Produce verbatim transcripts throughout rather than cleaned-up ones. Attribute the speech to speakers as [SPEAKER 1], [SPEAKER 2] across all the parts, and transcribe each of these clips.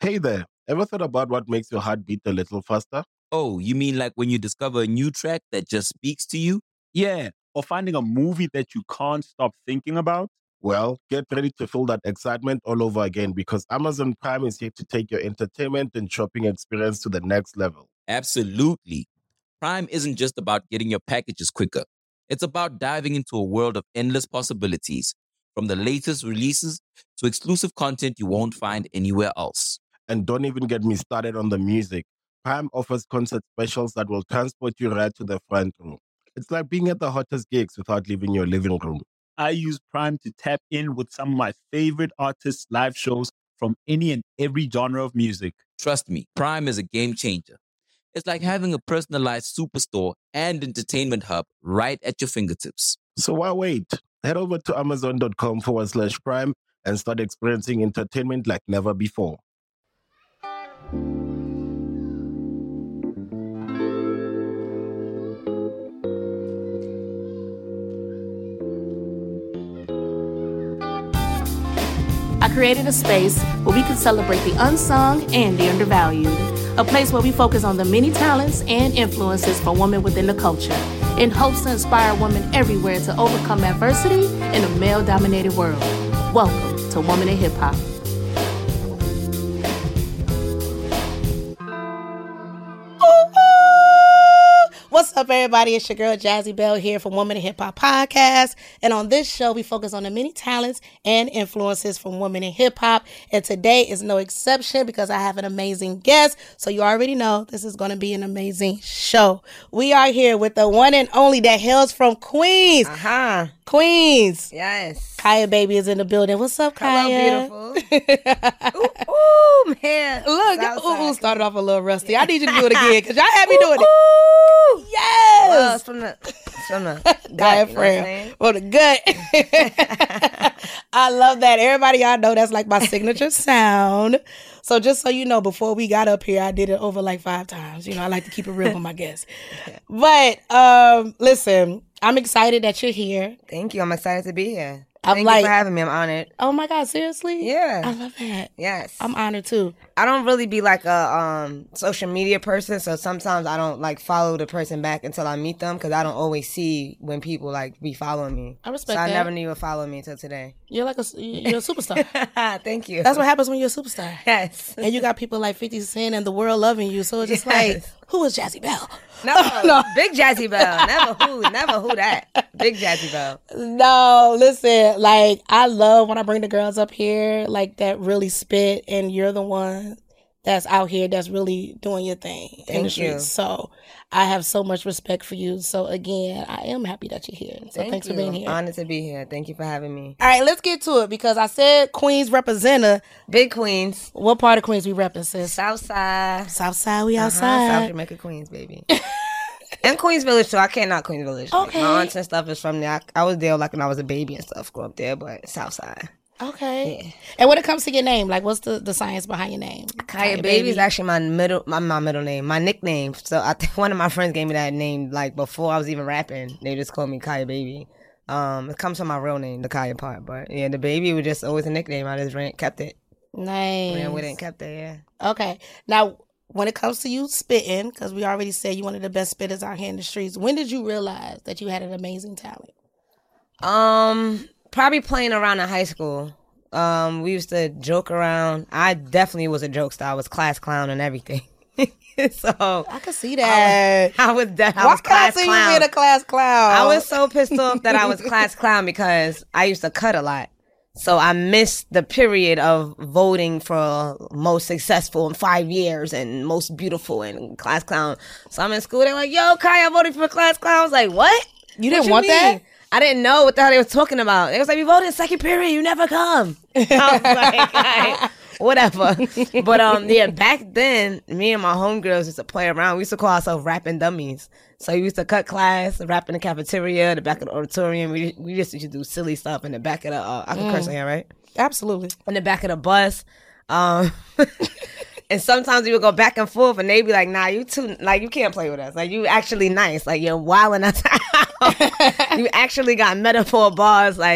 [SPEAKER 1] Hey there, ever thought about what makes your heart beat a little faster?
[SPEAKER 2] Oh, you mean like when you discover a new track that just speaks to you?
[SPEAKER 3] Yeah, or finding a movie that you can't stop thinking about?
[SPEAKER 1] Well, get ready to feel that excitement all over again because Amazon Prime is here to take your entertainment and shopping experience to the next level.
[SPEAKER 2] Absolutely. Prime isn't just about getting your packages quicker. It's about diving into a world of endless possibilities, from the latest releases to exclusive content you won't find anywhere else.
[SPEAKER 1] And don't even get me started on the music. Prime offers concert specials that will transport you right to the front row. It's like being at the hottest gigs without leaving your living room.
[SPEAKER 3] I use Prime to tap in with some of my favorite artists' live shows from any and every genre of music.
[SPEAKER 2] Trust me, Prime is a game changer. It's like having a personalized superstore and entertainment hub right at your fingertips.
[SPEAKER 1] So why wait? Head over to amazon.com forward slash prime and start experiencing entertainment like never before.
[SPEAKER 4] I created a space where we can celebrate the unsung and the undervalued. A place where we focus on the many talents and influences for women within the culture, in hopes to inspire women everywhere to overcome adversity in a male-dominated world. Welcome to Woman in Hip Hop. What's up, everybody? It's your girl, Jazzy Bell, here from Woman in Hip Hop Podcast. And on this show, we focus on the many talents and influences from women in hip hop. And today is no exception because I have an amazing guest. So you already know this is going to be an amazing show. We are here with the one and only that hails from Queens.
[SPEAKER 5] Uh-huh.
[SPEAKER 4] Queens.
[SPEAKER 5] Yes.
[SPEAKER 4] Kaya Baby is in the building. What's up, Kaya?
[SPEAKER 5] Hello, beautiful. ooh, ooh, man.
[SPEAKER 4] Look,
[SPEAKER 5] Southside.
[SPEAKER 4] ooh, ooh started off a little rusty. I need you to do it again because y'all had me doing it.
[SPEAKER 5] Ooh.
[SPEAKER 4] Yes.
[SPEAKER 5] Well, it's from the, it's from the
[SPEAKER 4] diaphragm. For the gut. I love that. Everybody, y'all know that's like my signature sound. So just so you know, before we got up here, I did it over like five times. You know, I like to keep it real with my guests. But um, listen, I'm excited that you're here.
[SPEAKER 5] Thank you. I'm excited to be here.
[SPEAKER 4] I'm
[SPEAKER 5] Thank
[SPEAKER 4] like,
[SPEAKER 5] you for having me. I'm honored.
[SPEAKER 4] Oh my God, seriously?
[SPEAKER 5] Yeah.
[SPEAKER 4] I love that.
[SPEAKER 5] Yes.
[SPEAKER 4] I'm honored too.
[SPEAKER 5] I don't really be like a um, social media person, so sometimes I don't like follow the person back until I meet them because I don't always see when people like be following me.
[SPEAKER 4] I respect
[SPEAKER 5] so
[SPEAKER 4] that.
[SPEAKER 5] I never knew you would follow me until today.
[SPEAKER 4] You're like a, you're a superstar.
[SPEAKER 5] Thank you.
[SPEAKER 4] That's what happens when you're a superstar.
[SPEAKER 5] Yes.
[SPEAKER 4] And you got people like fifty Cent and the world loving you, so it's just
[SPEAKER 5] Yes.
[SPEAKER 4] like, who is Jazzy Bell?
[SPEAKER 5] No, no, Big Jazzy Bell. Never who, never who that. Big Jazzy Bell.
[SPEAKER 4] No, listen, like, I love when I bring the girls up here, like, that really spit, and you're the one that's out here that's really doing your thing in
[SPEAKER 5] Thank
[SPEAKER 4] the streets.
[SPEAKER 5] you.
[SPEAKER 4] So I have so much respect for you. So, again, I am happy that you're here. So
[SPEAKER 5] Thank
[SPEAKER 4] thanks
[SPEAKER 5] you.
[SPEAKER 4] for being here.
[SPEAKER 5] Honored to be here. Thank you for having me.
[SPEAKER 4] All right, let's get to it, because I said Queens representative.
[SPEAKER 5] Big Queens.
[SPEAKER 4] What part of Queens we repping, sis?
[SPEAKER 5] Southside.
[SPEAKER 4] Southside, we
[SPEAKER 5] Uh-huh.
[SPEAKER 4] outside.
[SPEAKER 5] South Jamaica, Queens, baby. And Queens Village, too. I can't knock Queens Village.
[SPEAKER 4] Okay.
[SPEAKER 5] My aunts and stuff is from there. I, I was there like when I was a baby and stuff. Grew up there, but Southside.
[SPEAKER 4] Okay.
[SPEAKER 5] Yeah.
[SPEAKER 4] And when it comes to your name, like, what's the, the science behind your name?
[SPEAKER 5] Kaya Baby is actually my middle, my, my middle name, my nickname. So I think one of my friends gave me that name like before I was even rapping. They just called me Kaya Baby. Um, it comes from my real name, the Kaya part. But yeah, the Baby was just always a nickname. I just ran, kept it.
[SPEAKER 4] Nice.
[SPEAKER 5] Ran with it and kept it, yeah.
[SPEAKER 4] Okay. Now, when it comes to you spitting, because we already said you're one of the best spitters out here in the streets, when did you realize that you had an amazing talent?
[SPEAKER 5] Um, probably playing around in high school. Um, we used to joke around. I definitely was a jokester. I was class clown and everything. So
[SPEAKER 4] I could see that.
[SPEAKER 5] I was, I was, de- I
[SPEAKER 4] Why
[SPEAKER 5] was
[SPEAKER 4] can't I
[SPEAKER 5] class
[SPEAKER 4] see
[SPEAKER 5] clown.
[SPEAKER 4] you being a class clown?
[SPEAKER 5] I was so pissed off that I was class clown because I used to cut a lot. So I missed the period of voting for most successful in five years and most beautiful and class clown. So I'm in school. They're like, yo, Kai, I voted for class clown. I was like, what?
[SPEAKER 4] You didn't
[SPEAKER 5] What
[SPEAKER 4] want
[SPEAKER 5] mean?
[SPEAKER 4] that?
[SPEAKER 5] I didn't know what the hell they was talking about. They was like, we voted in second period. You never come. I was like, all right, whatever. But um, yeah, back then, me and my homegirls used to play around. We used to call ourselves rapping dummies. So we used to cut class, rap in the cafeteria, the back of the auditorium. We we just used to do silly stuff in the back of the, uh, I can curse in here, right?
[SPEAKER 4] Absolutely.
[SPEAKER 5] In the back of the bus. Um, and sometimes we would go back and forth and they'd be like, nah, you too, like, you can't play with us. Like, you actually nice. Like, you're wilding us out. You actually got metaphor bars. Like,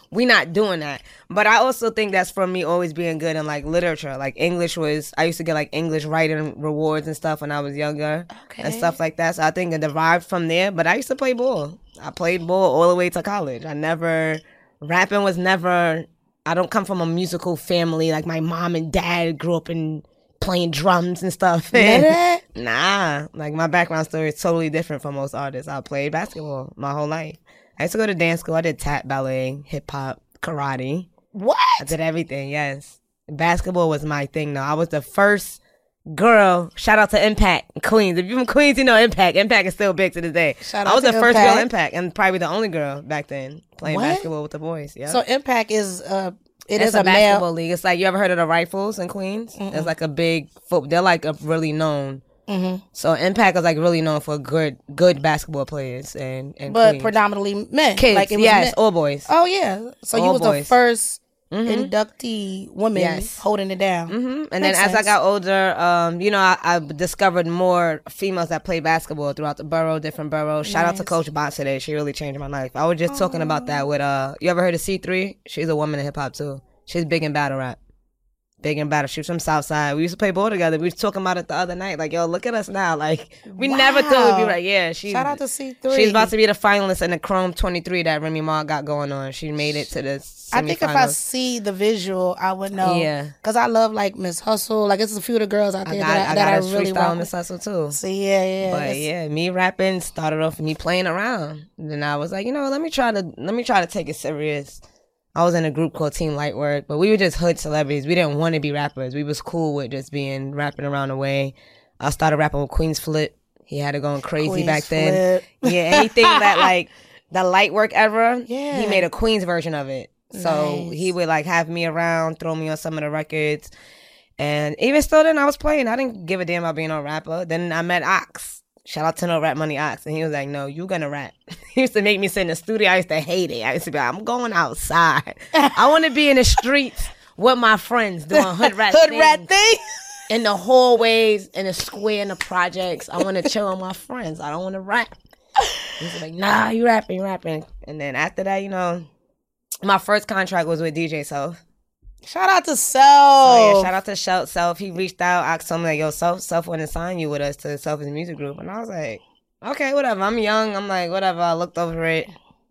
[SPEAKER 5] we not doing that. But I also think that's from me always being good in like literature. Like English was, I used to get like English writing rewards and stuff when I was younger
[SPEAKER 4] Okay.
[SPEAKER 5] and stuff like that. So I think it derived from there. But I used to play ball. I played ball all the way to college. I never, rapping was never, I don't come from a musical family. Like my mom and dad grew up in playing drums and stuff.
[SPEAKER 4] None of that?
[SPEAKER 5] Nah, like my background story is totally different from most artists. I played basketball my whole life. I used to go to dance school. I did tap, ballet, hip hop, karate.
[SPEAKER 4] What?
[SPEAKER 5] I did everything, yes. Basketball was my thing, though. I was the first girl. Shout out to Impact, Queens. If you're from Queens, you know Impact. Impact is still big to this day.
[SPEAKER 4] Shout
[SPEAKER 5] I
[SPEAKER 4] out
[SPEAKER 5] was
[SPEAKER 4] to
[SPEAKER 5] the first
[SPEAKER 4] Impact.
[SPEAKER 5] girl Impact, and probably the only girl back then playing
[SPEAKER 4] What?
[SPEAKER 5] basketball with the boys. Yeah.
[SPEAKER 4] So Impact is uh, it
[SPEAKER 5] it's
[SPEAKER 4] is
[SPEAKER 5] a,
[SPEAKER 4] a
[SPEAKER 5] basketball
[SPEAKER 4] male.
[SPEAKER 5] league. It's like, you ever heard of the Rifles in Queens? It's like a big foot. They're like a really known.
[SPEAKER 4] Mm-hmm.
[SPEAKER 5] So Impact is like really known for good, good basketball players and and
[SPEAKER 4] But
[SPEAKER 5] Queens.
[SPEAKER 4] predominantly men.
[SPEAKER 5] Kids,
[SPEAKER 4] Like it was
[SPEAKER 5] yes,
[SPEAKER 4] men.
[SPEAKER 5] all boys.
[SPEAKER 4] Oh yeah. So you
[SPEAKER 5] All
[SPEAKER 4] was
[SPEAKER 5] boys.
[SPEAKER 4] the first
[SPEAKER 5] Mhm.
[SPEAKER 4] inductee woman
[SPEAKER 5] Yes.
[SPEAKER 4] holding it down.
[SPEAKER 5] hmm And then
[SPEAKER 4] Makes
[SPEAKER 5] as I
[SPEAKER 4] sense.
[SPEAKER 5] got older, um, you know, I, I discovered more females that play basketball throughout the borough, different boroughs. Shout out to
[SPEAKER 4] Nice.
[SPEAKER 5] Coach Bot today. She really changed my life. I was just talking about that with, uh, you ever heard of C three? She's a woman in hip hop too. She's big in battle rap. Big in battle. She was from Southside. We used to play ball together. We was talking about it the other night. Like, yo, look at us now. Like, we never thought we'd be
[SPEAKER 4] Wow.
[SPEAKER 5] like, yeah, she's,
[SPEAKER 4] Shout out to C three.
[SPEAKER 5] she's about to be the finalist in the Chrome twenty-three that Remy Ma got going on. She made it to the semifinals.
[SPEAKER 4] I think if I see the visual, I would know.
[SPEAKER 5] Yeah.
[SPEAKER 4] Because I love like Miss Hustle. Like it's a few of the girls out
[SPEAKER 5] I
[SPEAKER 4] there
[SPEAKER 5] got,
[SPEAKER 4] that, I,
[SPEAKER 5] I
[SPEAKER 4] that
[SPEAKER 5] got
[SPEAKER 4] I
[SPEAKER 5] a
[SPEAKER 4] really
[SPEAKER 5] freestyle
[SPEAKER 4] rock
[SPEAKER 5] Miss
[SPEAKER 4] with.
[SPEAKER 5] Hustle too.
[SPEAKER 4] So yeah, yeah.
[SPEAKER 5] But
[SPEAKER 4] it's-
[SPEAKER 5] yeah, me rapping started off with me playing around. And then I was like, you know, let me try to let me try to take it serious. I was in a group called Team Lightwork, but we were just hood celebrities. We didn't want to be rappers. We was cool with just being rapping around the way. I started rapping with Queens Flip. He had it going crazy
[SPEAKER 4] Queens
[SPEAKER 5] back then.
[SPEAKER 4] Flip.
[SPEAKER 5] Yeah, anything that like the Lightwork era,
[SPEAKER 4] Yeah.
[SPEAKER 5] he made a Queens version of it. So
[SPEAKER 4] Nice.
[SPEAKER 5] he would like have me around, throw me on some of the records. And even still then I was playing. I didn't give a damn about being a rapper. Then I met Ox. Shout out to No Rap Money Ox. And he was like, no, you gonna rap. He used to make me sit in the studio. I used to hate it. I used to be like, I'm going outside. I want to be in the streets with my friends doing hood rat
[SPEAKER 4] Hood
[SPEAKER 5] things.
[SPEAKER 4] rat thing.
[SPEAKER 5] In the hallways, in the square, in the projects. I want to chill with my friends. I don't want to rap. He's like, nah, you rapping, you rapping. And then after that, you know, my first contract was with D J Self.
[SPEAKER 4] Shout out to Self.
[SPEAKER 5] So yeah, shout out to Shout Self. He reached out, asked him like, yo, Self, Self want to sign you with us to Self's music group. And I was like, okay, whatever. I'm young. I'm like, whatever. I looked over it.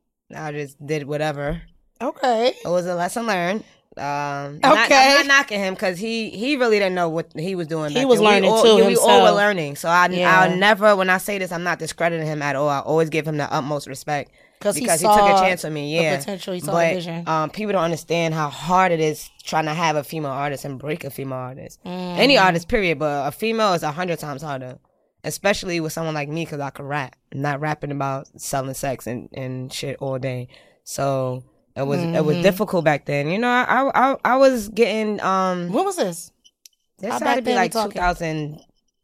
[SPEAKER 5] I just did whatever.
[SPEAKER 4] Okay.
[SPEAKER 5] It was a lesson learned. Um, not,
[SPEAKER 4] Okay.
[SPEAKER 5] I'm not knocking him because he, he really didn't know what he was doing.
[SPEAKER 4] He
[SPEAKER 5] back
[SPEAKER 4] was
[SPEAKER 5] then. We
[SPEAKER 4] learning
[SPEAKER 5] all-
[SPEAKER 4] too
[SPEAKER 5] yeah, We all
[SPEAKER 4] himself.
[SPEAKER 5] were learning. So I,
[SPEAKER 4] Yeah.
[SPEAKER 5] I'll never, when I say this, I'm not discrediting him at all. I always give him the utmost respect.
[SPEAKER 4] Because he
[SPEAKER 5] Because he,
[SPEAKER 4] saw
[SPEAKER 5] took a chance on me,
[SPEAKER 4] the
[SPEAKER 5] yeah.
[SPEAKER 4] potential, he saw
[SPEAKER 5] but
[SPEAKER 4] the vision.
[SPEAKER 5] um, people don't understand how hard it is trying to have a female artist and break a female artist.
[SPEAKER 4] Mm.
[SPEAKER 5] Any artist, period. But a female is a hundred times harder, especially with someone like me, because I can rap. I'm not rapping about selling sex and, and shit all day. So it was it was
[SPEAKER 4] Mhm.
[SPEAKER 5] difficult back then. You know, I I I was getting um.
[SPEAKER 4] When was this?
[SPEAKER 5] This
[SPEAKER 4] How
[SPEAKER 5] had
[SPEAKER 4] back
[SPEAKER 5] to be
[SPEAKER 4] then we
[SPEAKER 5] like two
[SPEAKER 4] talking?
[SPEAKER 5] thousand,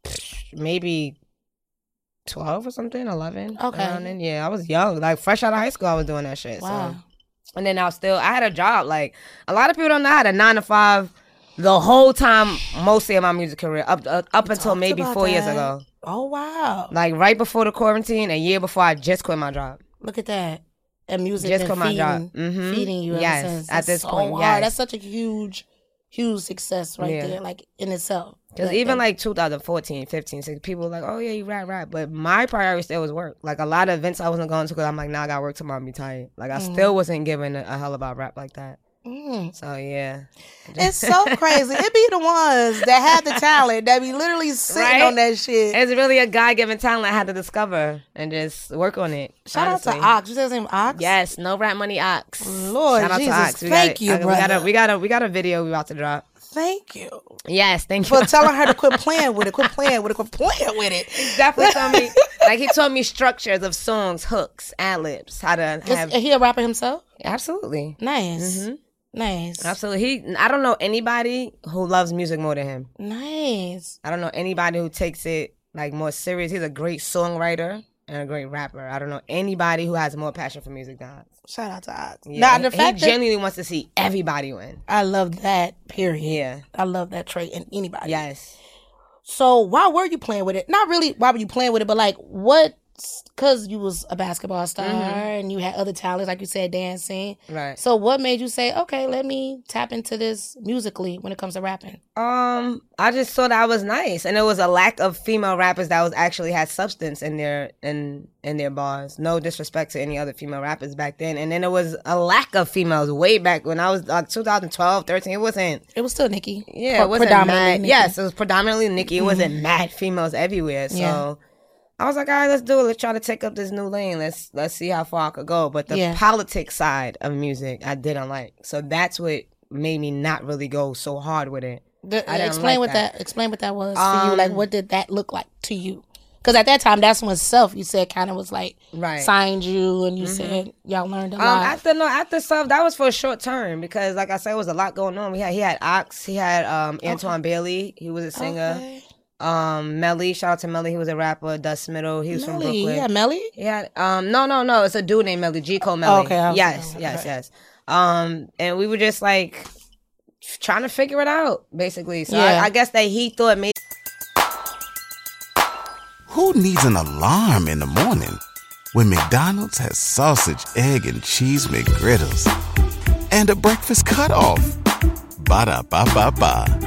[SPEAKER 5] maybe twelve or something, eleven.
[SPEAKER 4] Okay.
[SPEAKER 5] around then. Yeah, I was young, like fresh out of high school. I was doing that shit.
[SPEAKER 4] Wow.
[SPEAKER 5] So. And then I was still, I had a job. Like a lot of people don't know, I had a nine to five the whole time, mostly of my music career, up uh, up until
[SPEAKER 4] talked
[SPEAKER 5] maybe
[SPEAKER 4] about
[SPEAKER 5] four years
[SPEAKER 4] that.
[SPEAKER 5] ago.
[SPEAKER 4] Oh, wow.
[SPEAKER 5] Like right before the quarantine, a year before I just quit my job.
[SPEAKER 4] Look at that. And music
[SPEAKER 5] Just
[SPEAKER 4] been
[SPEAKER 5] quit my
[SPEAKER 4] feeding,
[SPEAKER 5] job. Mhm.
[SPEAKER 4] feeding you ever
[SPEAKER 5] Yes,
[SPEAKER 4] since.
[SPEAKER 5] at
[SPEAKER 4] That's
[SPEAKER 5] this
[SPEAKER 4] so
[SPEAKER 5] point,
[SPEAKER 4] hard.
[SPEAKER 5] yes.
[SPEAKER 4] That's such a huge, huge success right
[SPEAKER 5] Yeah.
[SPEAKER 4] there, like in itself.
[SPEAKER 5] Because
[SPEAKER 4] That-
[SPEAKER 5] even
[SPEAKER 4] that-
[SPEAKER 5] like two thousand fourteen, fifteen, sixteen, people were like, oh yeah, you rap, rap. But my priority still was work. Like a lot of events I wasn't going to because I'm like, nah, I got work tomorrow, I'm be tired. Like I still wasn't giving a, a hell about rap like that.
[SPEAKER 4] Mm.
[SPEAKER 5] So yeah.
[SPEAKER 4] It's so crazy. It be the ones that have the talent that be literally sitting
[SPEAKER 5] Right?
[SPEAKER 4] on that shit.
[SPEAKER 5] It's really a God-given talent I had to discover and just work on it.
[SPEAKER 4] Shout
[SPEAKER 5] honestly.
[SPEAKER 4] out to Ox. You said his name Ox?
[SPEAKER 5] Yes, no rap money Ox.
[SPEAKER 4] Lord
[SPEAKER 5] Shout out
[SPEAKER 4] Jesus,
[SPEAKER 5] to Ox. We
[SPEAKER 4] thank
[SPEAKER 5] got
[SPEAKER 4] you,
[SPEAKER 5] we got a
[SPEAKER 4] brother.
[SPEAKER 5] we got a we got a video we about to drop.
[SPEAKER 4] Thank you.
[SPEAKER 5] Yes, thank you.
[SPEAKER 4] For telling her to quit playing with it, quit playing with it, quit playing with it.
[SPEAKER 5] Definitely told me, like he taught me structures of songs, hooks, ad libs, how to have.
[SPEAKER 4] Is he a rapper himself?
[SPEAKER 5] Absolutely,
[SPEAKER 4] Nice.
[SPEAKER 5] Mhm.
[SPEAKER 4] Nice.
[SPEAKER 5] absolutely. He, I don't know anybody who loves music more than him.
[SPEAKER 4] Nice.
[SPEAKER 5] I don't know anybody who takes it like more serious. He's a great songwriter and a great rapper. I don't know anybody who has more passion for music than Ox.
[SPEAKER 4] Shout out to Ox.
[SPEAKER 5] Yeah,
[SPEAKER 4] Now, the
[SPEAKER 5] he
[SPEAKER 4] fact that
[SPEAKER 5] genuinely wants to see everybody win.
[SPEAKER 4] I love that, period.
[SPEAKER 5] Yeah.
[SPEAKER 4] I love that trait in anybody.
[SPEAKER 5] Yes.
[SPEAKER 4] So why were you playing with it? Not really why were you playing with it, but like what because you was a basketball star
[SPEAKER 5] Mm-hmm.
[SPEAKER 4] and you had other talents, like you said, dancing.
[SPEAKER 5] Right.
[SPEAKER 4] So what made you say, okay, let me tap into this musically when it comes to rapping?
[SPEAKER 5] Um, I just thought I was nice, and there was a lack of female rappers that was actually had substance in their in in their bars. No disrespect to any other female rappers back then, and then there was a lack of females way back when I was like twenty twelve, thirteen. It wasn't.
[SPEAKER 4] It was still Nicki.
[SPEAKER 5] Yeah, it wasn't
[SPEAKER 4] predominantly
[SPEAKER 5] mad.
[SPEAKER 4] Nicki.
[SPEAKER 5] Yes, it was predominantly Nicki. It wasn't mad females everywhere. So
[SPEAKER 4] Yeah.
[SPEAKER 5] I was like, all right, let's do it. Let's try to take up this new lane. Let's let's see how far I could go. But the
[SPEAKER 4] Yeah.
[SPEAKER 5] politics side of music, I didn't like. So that's what made me not really go so hard with it.
[SPEAKER 4] The-
[SPEAKER 5] I didn't
[SPEAKER 4] explain
[SPEAKER 5] like
[SPEAKER 4] what
[SPEAKER 5] that.
[SPEAKER 4] that. Explain what that was for you. Like,
[SPEAKER 5] Um,
[SPEAKER 4] what did that look like to you? Because at that time, that's when Self, you said, kind of was like
[SPEAKER 5] Right.
[SPEAKER 4] signed you, and you said y'all learned a
[SPEAKER 5] Um,
[SPEAKER 4] lot.
[SPEAKER 5] after no, after stuff that was for a short term because, like I said, it was a lot going on. We had he had Ox, he had um Antoine Bailey, he was a singer.
[SPEAKER 4] Okay.
[SPEAKER 5] Um, Melly, shout out to Melly, he was a rapper. Dust Middle, he was from
[SPEAKER 4] Melly,
[SPEAKER 5] Brooklyn.
[SPEAKER 4] yeah, Melly.
[SPEAKER 5] He had um no no no, it's a dude named Melly, G Cole Melly.
[SPEAKER 4] Okay, I was-
[SPEAKER 5] yes,
[SPEAKER 4] okay.
[SPEAKER 5] yes, yes. Um, and we were just like trying to figure it out, basically. So
[SPEAKER 4] Yeah.
[SPEAKER 5] I, I guess that he thought maybe.
[SPEAKER 6] Who needs an alarm in the morning when McDonald's has sausage, egg, and cheese McGriddles and a breakfast cutoff? Ba-da-ba-ba-ba.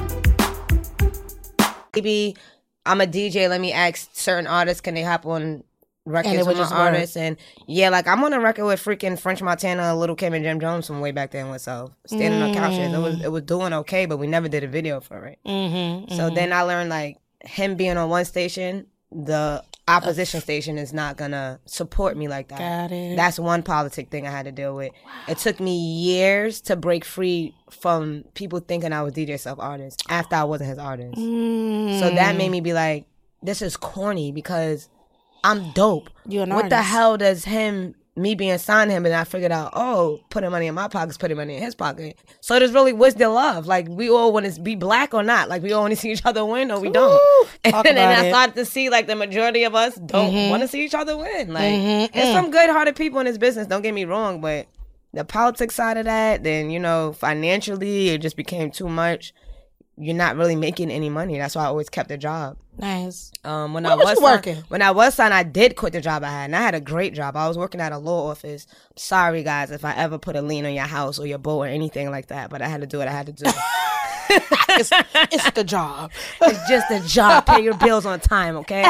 [SPEAKER 5] maybe I'm a D J. Let me ask certain artists, can they hop on
[SPEAKER 4] And
[SPEAKER 5] records
[SPEAKER 4] it would
[SPEAKER 5] with my
[SPEAKER 4] just work.
[SPEAKER 5] artists? And yeah, like I'm on a record with freaking French Montana, Little Kim, and Jim Jones from way back then with Self. Standing on couches. It was it was doing okay, but we never did a video for it.
[SPEAKER 4] Mm-hmm,
[SPEAKER 5] So then I learned like him being on one station, the opposition station is not gonna support me like that.
[SPEAKER 4] Got it.
[SPEAKER 5] That's one politic thing I had to deal with. It took me years to break free from people thinking I was D J Self artist after I wasn't his artist.
[SPEAKER 4] Mm.
[SPEAKER 5] So that made me be like, this is corny because I'm dope.
[SPEAKER 4] You're an
[SPEAKER 5] what the
[SPEAKER 4] artist.
[SPEAKER 5] hell does him, me being signed to him, and I figured out, oh, putting money in my pockets, putting money in his pocket. So there's really, what's the love? Like, we all want to be black or not. Like, we all want to see each other win or we don't.
[SPEAKER 4] Ooh,
[SPEAKER 5] And
[SPEAKER 4] talk
[SPEAKER 5] then
[SPEAKER 4] about
[SPEAKER 5] I
[SPEAKER 4] it.
[SPEAKER 5] started to see, like, the majority of us don't
[SPEAKER 4] Mhm.
[SPEAKER 5] want to see each other win. Like,
[SPEAKER 4] Mhm,
[SPEAKER 5] there's
[SPEAKER 4] mm.
[SPEAKER 5] some good-hearted people in this business, don't get me wrong, but the politics side of that, then, you know, financially, it just became too much. You're not really making any money. That's why I always kept a job.
[SPEAKER 4] Nice.
[SPEAKER 5] Um, when
[SPEAKER 4] Where
[SPEAKER 5] I
[SPEAKER 4] was
[SPEAKER 5] was
[SPEAKER 4] you
[SPEAKER 5] signed-
[SPEAKER 4] working?
[SPEAKER 5] when I was signed, I did quit the job I had, and I had a great job. I was working at a law office. Sorry, guys, if I ever put a lien on your house or your boat or anything like that, but I had to do what I had to do.
[SPEAKER 4] It's, it's the job
[SPEAKER 5] It's just a job. Pay your bills on time, okay?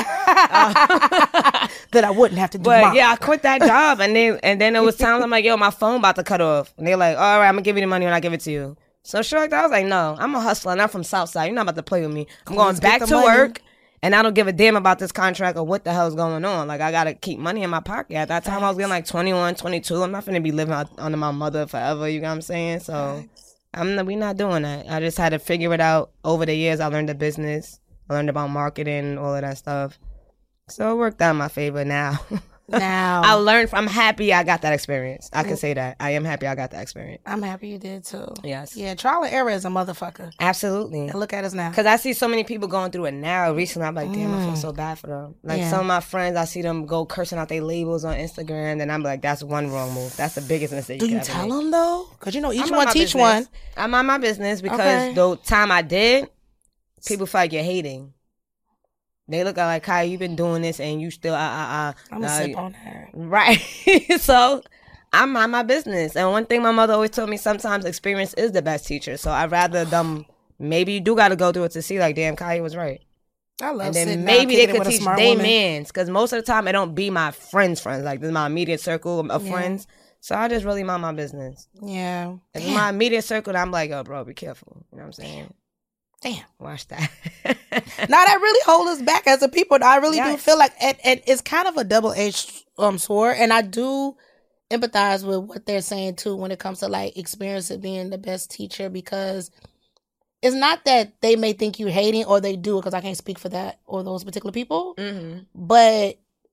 [SPEAKER 4] that I wouldn't have to do.
[SPEAKER 5] But
[SPEAKER 4] mine.
[SPEAKER 5] yeah, I quit that job, and then and then it was times I'm like, yo, my phone about to cut off, and they're like, all right, I'm gonna give you the money when I give it to you. So shit like that, I was like, no, I'm a hustler, and I'm from Southside. You're not about to play with me. I'm going
[SPEAKER 4] Let's get
[SPEAKER 5] back
[SPEAKER 4] the
[SPEAKER 5] to
[SPEAKER 4] money.
[SPEAKER 5] work, and I don't give a damn about this contract or what the hell's going on. Like, I gotta keep money in my pocket. At that time, I was getting like twenty-one, twenty-two. I'm not gonna be living out- under my mother forever. You know what I'm saying? So I'm not, we not doing that. I just had to figure it out over the years. I learned the business. I learned about marketing, all of that stuff. So it worked out in my favor now.
[SPEAKER 4] Now
[SPEAKER 5] I learned. I'm happy I got that experience. I can say that. I am happy I got that experience.
[SPEAKER 4] I'm happy you did too.
[SPEAKER 5] Yes.
[SPEAKER 4] Yeah, trial and error is a motherfucker.
[SPEAKER 5] Absolutely.
[SPEAKER 4] And look at us now.
[SPEAKER 5] Because I see so many people going through it now. Recently, I'm like, damn, I feel so bad for them. Like,
[SPEAKER 4] Yeah.
[SPEAKER 5] some of my friends, I see them go cursing out their labels on Instagram, and I'm like, that's one wrong move. That's the biggest mistake
[SPEAKER 4] Do
[SPEAKER 5] you
[SPEAKER 4] you
[SPEAKER 5] could ever
[SPEAKER 4] tell
[SPEAKER 5] make.
[SPEAKER 4] them though? Because you know each
[SPEAKER 5] I'm on
[SPEAKER 4] one
[SPEAKER 5] my
[SPEAKER 4] teach
[SPEAKER 5] business.
[SPEAKER 4] one.
[SPEAKER 5] I'm on my business because
[SPEAKER 4] Okay.
[SPEAKER 5] the time I did, people feel like you're hating. They look at like, Kai, you've been doing this and you still, uh, uh, uh.
[SPEAKER 4] I'm gonna
[SPEAKER 5] uh,
[SPEAKER 4] sip on that.
[SPEAKER 5] Right. So I'm on my business. And one thing my mother always told me, sometimes experience is the best teacher. So I'd rather them, maybe you do got to go through it to see like, damn, Kai was right.
[SPEAKER 4] I love
[SPEAKER 5] And
[SPEAKER 4] sitting
[SPEAKER 5] then
[SPEAKER 4] down,
[SPEAKER 5] maybe they
[SPEAKER 4] kicking it
[SPEAKER 5] could
[SPEAKER 4] with a
[SPEAKER 5] teach
[SPEAKER 4] smart
[SPEAKER 5] they
[SPEAKER 4] woman.
[SPEAKER 5] mans. Because most of the time it don't be my friends' friends. Like, this is my immediate circle of
[SPEAKER 4] Yeah.
[SPEAKER 5] friends. So I just really mind my business.
[SPEAKER 4] Yeah.
[SPEAKER 5] If it's
[SPEAKER 4] Damn.
[SPEAKER 5] my immediate circle, then I'm like, oh, bro, be careful. You know what I'm saying?
[SPEAKER 4] Damn.
[SPEAKER 5] Watch that.
[SPEAKER 4] Now that really holds us back as a people. I really do
[SPEAKER 5] Yes.
[SPEAKER 4] feel like and, and it's kind of a double-edged um, sword, and I do empathize with what they're saying too when it comes to like experience of being the best teacher, because it's not that they may think you're hating or they do, because I can't speak for that or those particular people,
[SPEAKER 5] hmm
[SPEAKER 4] but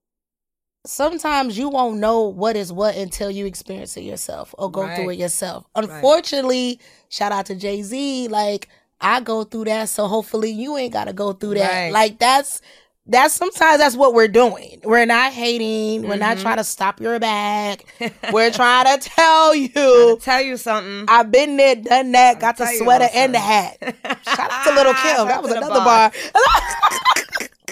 [SPEAKER 4] sometimes you won't know what is what until you experience it yourself or go through
[SPEAKER 5] Right.
[SPEAKER 4] it yourself. Unfortunately, shout out to Jay-Z, like I go through that, so hopefully you ain't gotta go through that.
[SPEAKER 5] Right.
[SPEAKER 4] Like that's that's sometimes that's what we're doing. We're not hating. We're not
[SPEAKER 5] Mhm.
[SPEAKER 4] trying to stop your back. We're trying to tell
[SPEAKER 5] I'll
[SPEAKER 4] you
[SPEAKER 5] tell you something.
[SPEAKER 4] I've been there, done that, got the
[SPEAKER 5] tell you
[SPEAKER 4] sweater
[SPEAKER 5] about
[SPEAKER 4] and the hat.
[SPEAKER 5] something.
[SPEAKER 4] Shout out to Little Kim.
[SPEAKER 5] Shout
[SPEAKER 4] That
[SPEAKER 5] out
[SPEAKER 4] was
[SPEAKER 5] to the
[SPEAKER 4] another bar.
[SPEAKER 5] bar.
[SPEAKER 4] That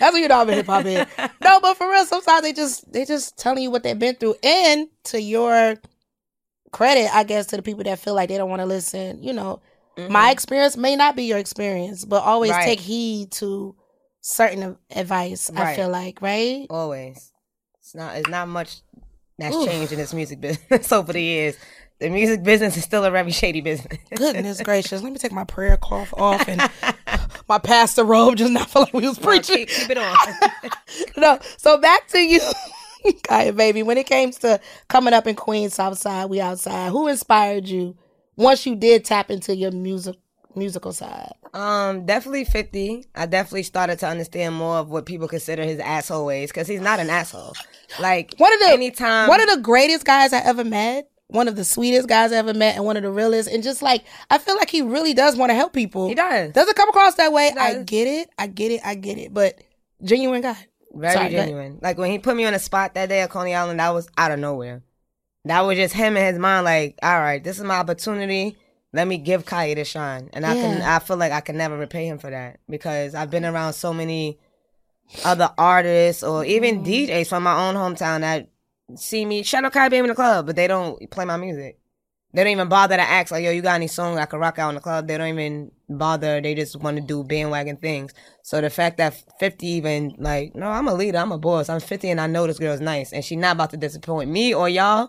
[SPEAKER 4] That's what you know I'm a hip hop head. No, but for real, sometimes they just they just telling you what they've been through. And to your credit, I guess, to the people that feel like they don't want to listen, you know, mm-hmm. my experience may not be your experience, but always right. take heed to certain advice. Right. I feel like, right?
[SPEAKER 5] Always. It's not. It's not much that's Oof. changed in this music business over the years. The music business is still a very shady business.
[SPEAKER 4] Goodness gracious. Let me take my prayer cloth off and my pastor robe just not feel like we was preaching.
[SPEAKER 5] No, keep, keep it on.
[SPEAKER 4] No. So back to you, Kaya Baby. When it came to coming up in Queens, Southside, we outside, who inspired you once you did tap into your music musical side?
[SPEAKER 5] Um, definitely fifty. I definitely started to understand more of what people consider his asshole ways, because he's not an asshole. Like,
[SPEAKER 4] one of the
[SPEAKER 5] anytime
[SPEAKER 4] one of the greatest guys I ever met. One of the sweetest guys I ever met and one of the realest. And just like, I feel like he really does want to help people.
[SPEAKER 5] He does.
[SPEAKER 4] Doesn't come across that way. I get it. I get it. I get it. But genuine guy.
[SPEAKER 5] Very Sorry, genuine. Like when he put me on the spot that day at Coney Island, that was out of nowhere. That was just him in his mind like, all right, this is my opportunity. Let me give Kaya the shine. And I yeah. can. I feel like I can never repay him for that, because I've been around so many other artists or even mm. D Js from my own hometown that see me, shout out Kaya Baby in the club, but they don't play my music. They don't even bother to ask, like, yo, you got any song I can rock out in the club? They don't even bother. They just want to do bandwagon things. So the fact that fifty even, like, no, I'm a leader, I'm a boss, I'm fifty and I know this girl's nice and she's not about to disappoint me or y'all,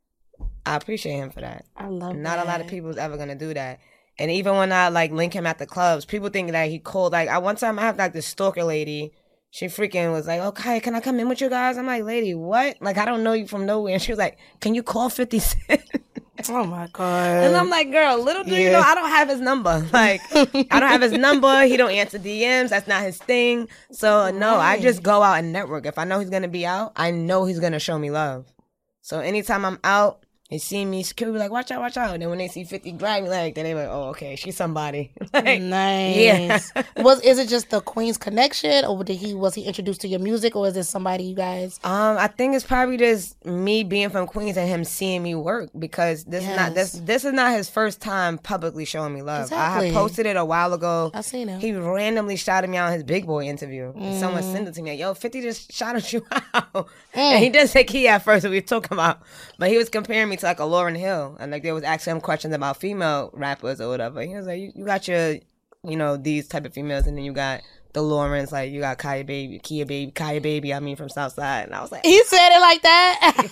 [SPEAKER 5] I appreciate him for that.
[SPEAKER 4] I love
[SPEAKER 5] Not
[SPEAKER 4] that.
[SPEAKER 5] a lot of people's ever going to do that. And even when I, like, link him at the clubs, people think that he cold. Like, I one time I have, like, this stalker lady. She freaking was like, okay, can I come in with you guys? I'm like, lady, what? Like, I don't know you from nowhere. And she was like, can you call fifty Cent?
[SPEAKER 4] Oh, my God.
[SPEAKER 5] And I'm like, girl, little do yeah. you know, I don't have his number. Like, I don't have his number. He don't answer D Ms. That's not his thing. So, no, right. I just go out and network. If I know he's going to be out, I know he's going to show me love. So, anytime I'm out, they see me, security like, watch out, watch out. And then when they see fifty grab me like, then they like, oh, okay, she's somebody. Like,
[SPEAKER 4] nice.
[SPEAKER 5] Yeah.
[SPEAKER 4] was is it just the Queens connection, or did he was he introduced to your music, or is it somebody you guys?
[SPEAKER 5] Um, I think it's probably just me being from Queens and him seeing me work, because this yes. is not this this is not his first time publicly showing me love.
[SPEAKER 4] Exactly.
[SPEAKER 5] I had posted it a while ago.
[SPEAKER 4] I seen him.
[SPEAKER 5] He randomly shouted me out in his Big Boy interview. Mm. Someone sent it to me like, yo, fifty just shouted you out. Mm. And he didn't say key at first, that we were talking about, but he was comparing me to like a Lauryn Hill. And like they was asking him questions about female rappers or whatever. He was like, you, you got your, you know, these type of females, and then you got the Laurens, like you got Kaya Baby, Kia Baby, Kaya Baby, I mean from Southside. And I was like,
[SPEAKER 4] he said it like that?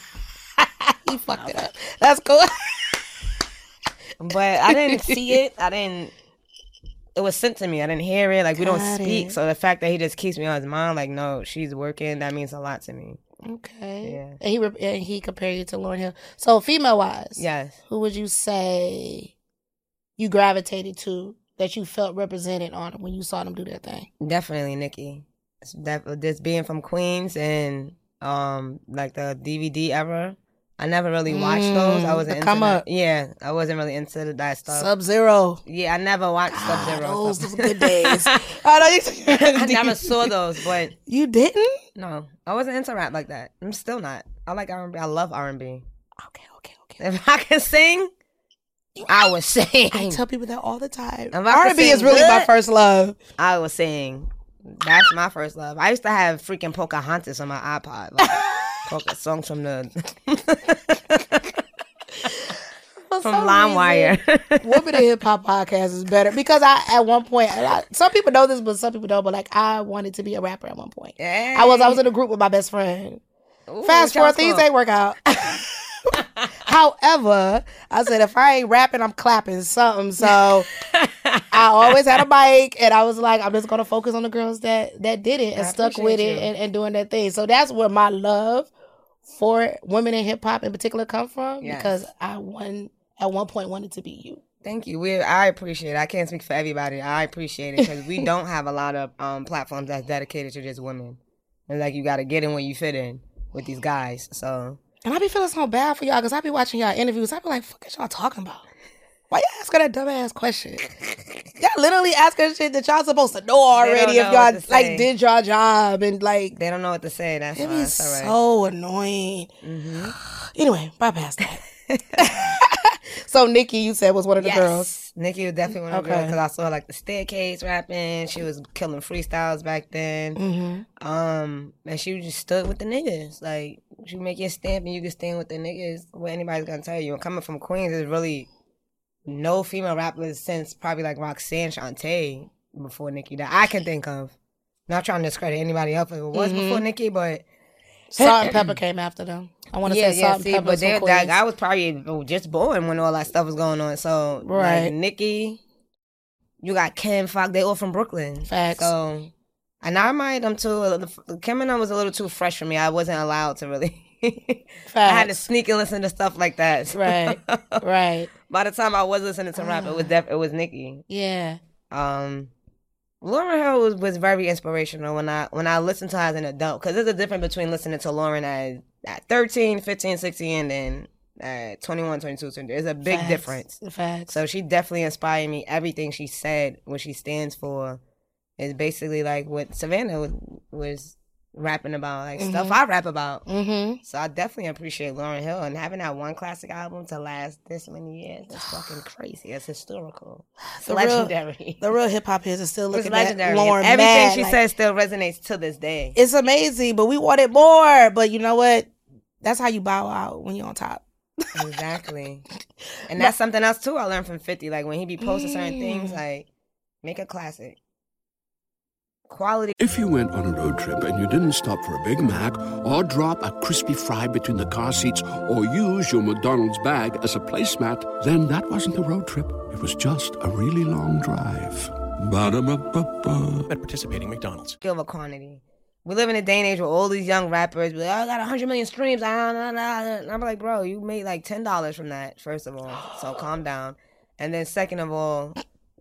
[SPEAKER 4] He fucked it up. That's cool.
[SPEAKER 5] But I didn't see it. I didn't, it was sent to me. I didn't hear it. Like, we got don't speak. It. So the fact that he just keeps me on his mind, like, no, she's working, that means a lot to me.
[SPEAKER 4] Okay.
[SPEAKER 5] Yeah.
[SPEAKER 4] And he re- and he compared you to Lauryn Hill. So female wise,
[SPEAKER 5] yes,
[SPEAKER 4] who would you say you gravitated to that you felt represented on when you saw them do their thing?
[SPEAKER 5] Definitely Nicki. That just being from Queens and um like the D V D era. I never really watched mm, those. I wasn't into
[SPEAKER 4] come
[SPEAKER 5] that.
[SPEAKER 4] Up.
[SPEAKER 5] Yeah, I wasn't really into that stuff.
[SPEAKER 4] Sub-Zero.
[SPEAKER 5] Yeah, I never watched God, Sub-Zero.
[SPEAKER 4] Those was good days. I
[SPEAKER 5] never saw those, but
[SPEAKER 4] you didn't?
[SPEAKER 5] No, I wasn't into rap like that. I'm still not. I like R and B. I love R and B.
[SPEAKER 4] Okay, okay, okay.
[SPEAKER 5] If I can sing, I would sing.
[SPEAKER 4] I tell people that all the time. R and B is really
[SPEAKER 5] good,
[SPEAKER 4] my first love.
[SPEAKER 5] I would sing. That's my first love. I used to have freaking Pocahontas on my iPod. Like, Polka songs from the from LimeWire.
[SPEAKER 4] Women in Hip Hop Podcast is better because I at one point I, some people know this, but some people don't. But like I wanted to be a rapper at one point.
[SPEAKER 5] Hey.
[SPEAKER 4] I was I was in a group with my best friend. Ooh, Fast forward, things ain't work out. However, I said if I ain't rapping, I'm clapping something. So I always had a mic, and I was like, I'm just gonna focus on the girls that that did it and I stuck with it and, and doing that thing. So that's where my love for women in hip hop in particular come from, yes. because I one at one point wanted to be you.
[SPEAKER 5] Thank you. We I appreciate it. I can't speak for everybody. I appreciate it because we don't have a lot of um, platforms that's dedicated to just women. And like you got to get in where you fit in with these guys. So.
[SPEAKER 4] And I be feeling so bad for y'all because I be watching y'all interviews. I be like, fuck is y'all talking about? Why y'all asking that dumbass question? Y'all literally asking shit that y'all supposed to know already know if y'all like did y'all job and like.
[SPEAKER 5] They don't know what to say. That's
[SPEAKER 4] it
[SPEAKER 5] why.
[SPEAKER 4] It is so annoying.
[SPEAKER 5] Mm-hmm.
[SPEAKER 4] Anyway, bypass that. So Nikki, you said, was one of the
[SPEAKER 5] yes.
[SPEAKER 4] girls.
[SPEAKER 5] Nikki was definitely one of the
[SPEAKER 4] Okay.
[SPEAKER 5] girls because I saw like the staircase rapping. She was killing freestyles back then.
[SPEAKER 4] Mm-hmm.
[SPEAKER 5] Um, and she just stood with the niggas. Like, you make your stamp and you can stand with the niggas. What anybody's gonna tell you. And coming from Queens, there's really no female rappers since probably like Roxanne Shantae before Nikki that I can think of. Not trying to discredit anybody else if it was
[SPEAKER 4] Mm-hmm.
[SPEAKER 5] before Nikki, but
[SPEAKER 4] Salt and Pepper came after them. I want to
[SPEAKER 5] yeah,
[SPEAKER 4] say
[SPEAKER 5] yeah.
[SPEAKER 4] Salt
[SPEAKER 5] See,
[SPEAKER 4] and
[SPEAKER 5] but
[SPEAKER 4] Pepper.
[SPEAKER 5] they,
[SPEAKER 4] from
[SPEAKER 5] that,
[SPEAKER 4] Queens.
[SPEAKER 5] I was probably just born when all that stuff was going on. So
[SPEAKER 4] Right.
[SPEAKER 5] like Nikki, you got Kim Fox. They all from Brooklyn.
[SPEAKER 4] Facts.
[SPEAKER 5] So, and I admired them too. Kim and them was a little too fresh for me. I wasn't allowed to really.
[SPEAKER 4] Facts.
[SPEAKER 5] I had to sneak and listen to stuff like that.
[SPEAKER 4] Right, right.
[SPEAKER 5] By the time I was listening to rap, it was def- it was Nikki.
[SPEAKER 4] Yeah.
[SPEAKER 5] Um, Lauryn Hill was, was very inspirational when I when I listened to her as an adult, because there's a difference between listening to Lauryn at, at thirteen, fifteen, sixteen, and then at twenty-one, twenty-two, twenty-three. There's a big
[SPEAKER 4] Facts.
[SPEAKER 5] difference.
[SPEAKER 4] Facts.
[SPEAKER 5] So she definitely inspired me. Everything she said, what she stands for, is basically like what Savannah was, was rapping about, like
[SPEAKER 4] Mm-hmm.
[SPEAKER 5] stuff I rap about.
[SPEAKER 4] Mm-hmm.
[SPEAKER 5] So I definitely appreciate Lauryn Hill, and having that one classic album to last this many years is fucking crazy. It's historical. It's
[SPEAKER 4] The real-
[SPEAKER 5] legendary.
[SPEAKER 4] The real hip hop heads are still
[SPEAKER 5] It's
[SPEAKER 4] looking at
[SPEAKER 5] legendary.
[SPEAKER 4] Lauren
[SPEAKER 5] Everything
[SPEAKER 4] mad,
[SPEAKER 5] she
[SPEAKER 4] like,
[SPEAKER 5] says still resonates to this day.
[SPEAKER 4] It's amazing, but we wanted more. But you know what? That's how you bow out when you're on top.
[SPEAKER 5] Exactly. And that's something else too I learned from fifty. Like when he be posting certain
[SPEAKER 4] Mm.
[SPEAKER 5] things, like make a classic. Quality.
[SPEAKER 7] If you went on a road trip and you didn't stop for a Big Mac or drop a crispy fry between the car seats or use your McDonald's bag as a placemat, then that wasn't a road trip. It was just a really long drive. Ba-da-ba-ba-ba.
[SPEAKER 8] At participating McDonald's.
[SPEAKER 5] Skill of quantity. We live in a day and age where all these young rappers be like, oh, I got one hundred million streams. Ah, nah, nah. And I'm like, bro, you made like ten dollars from that, first of all. So calm down. And then second of all,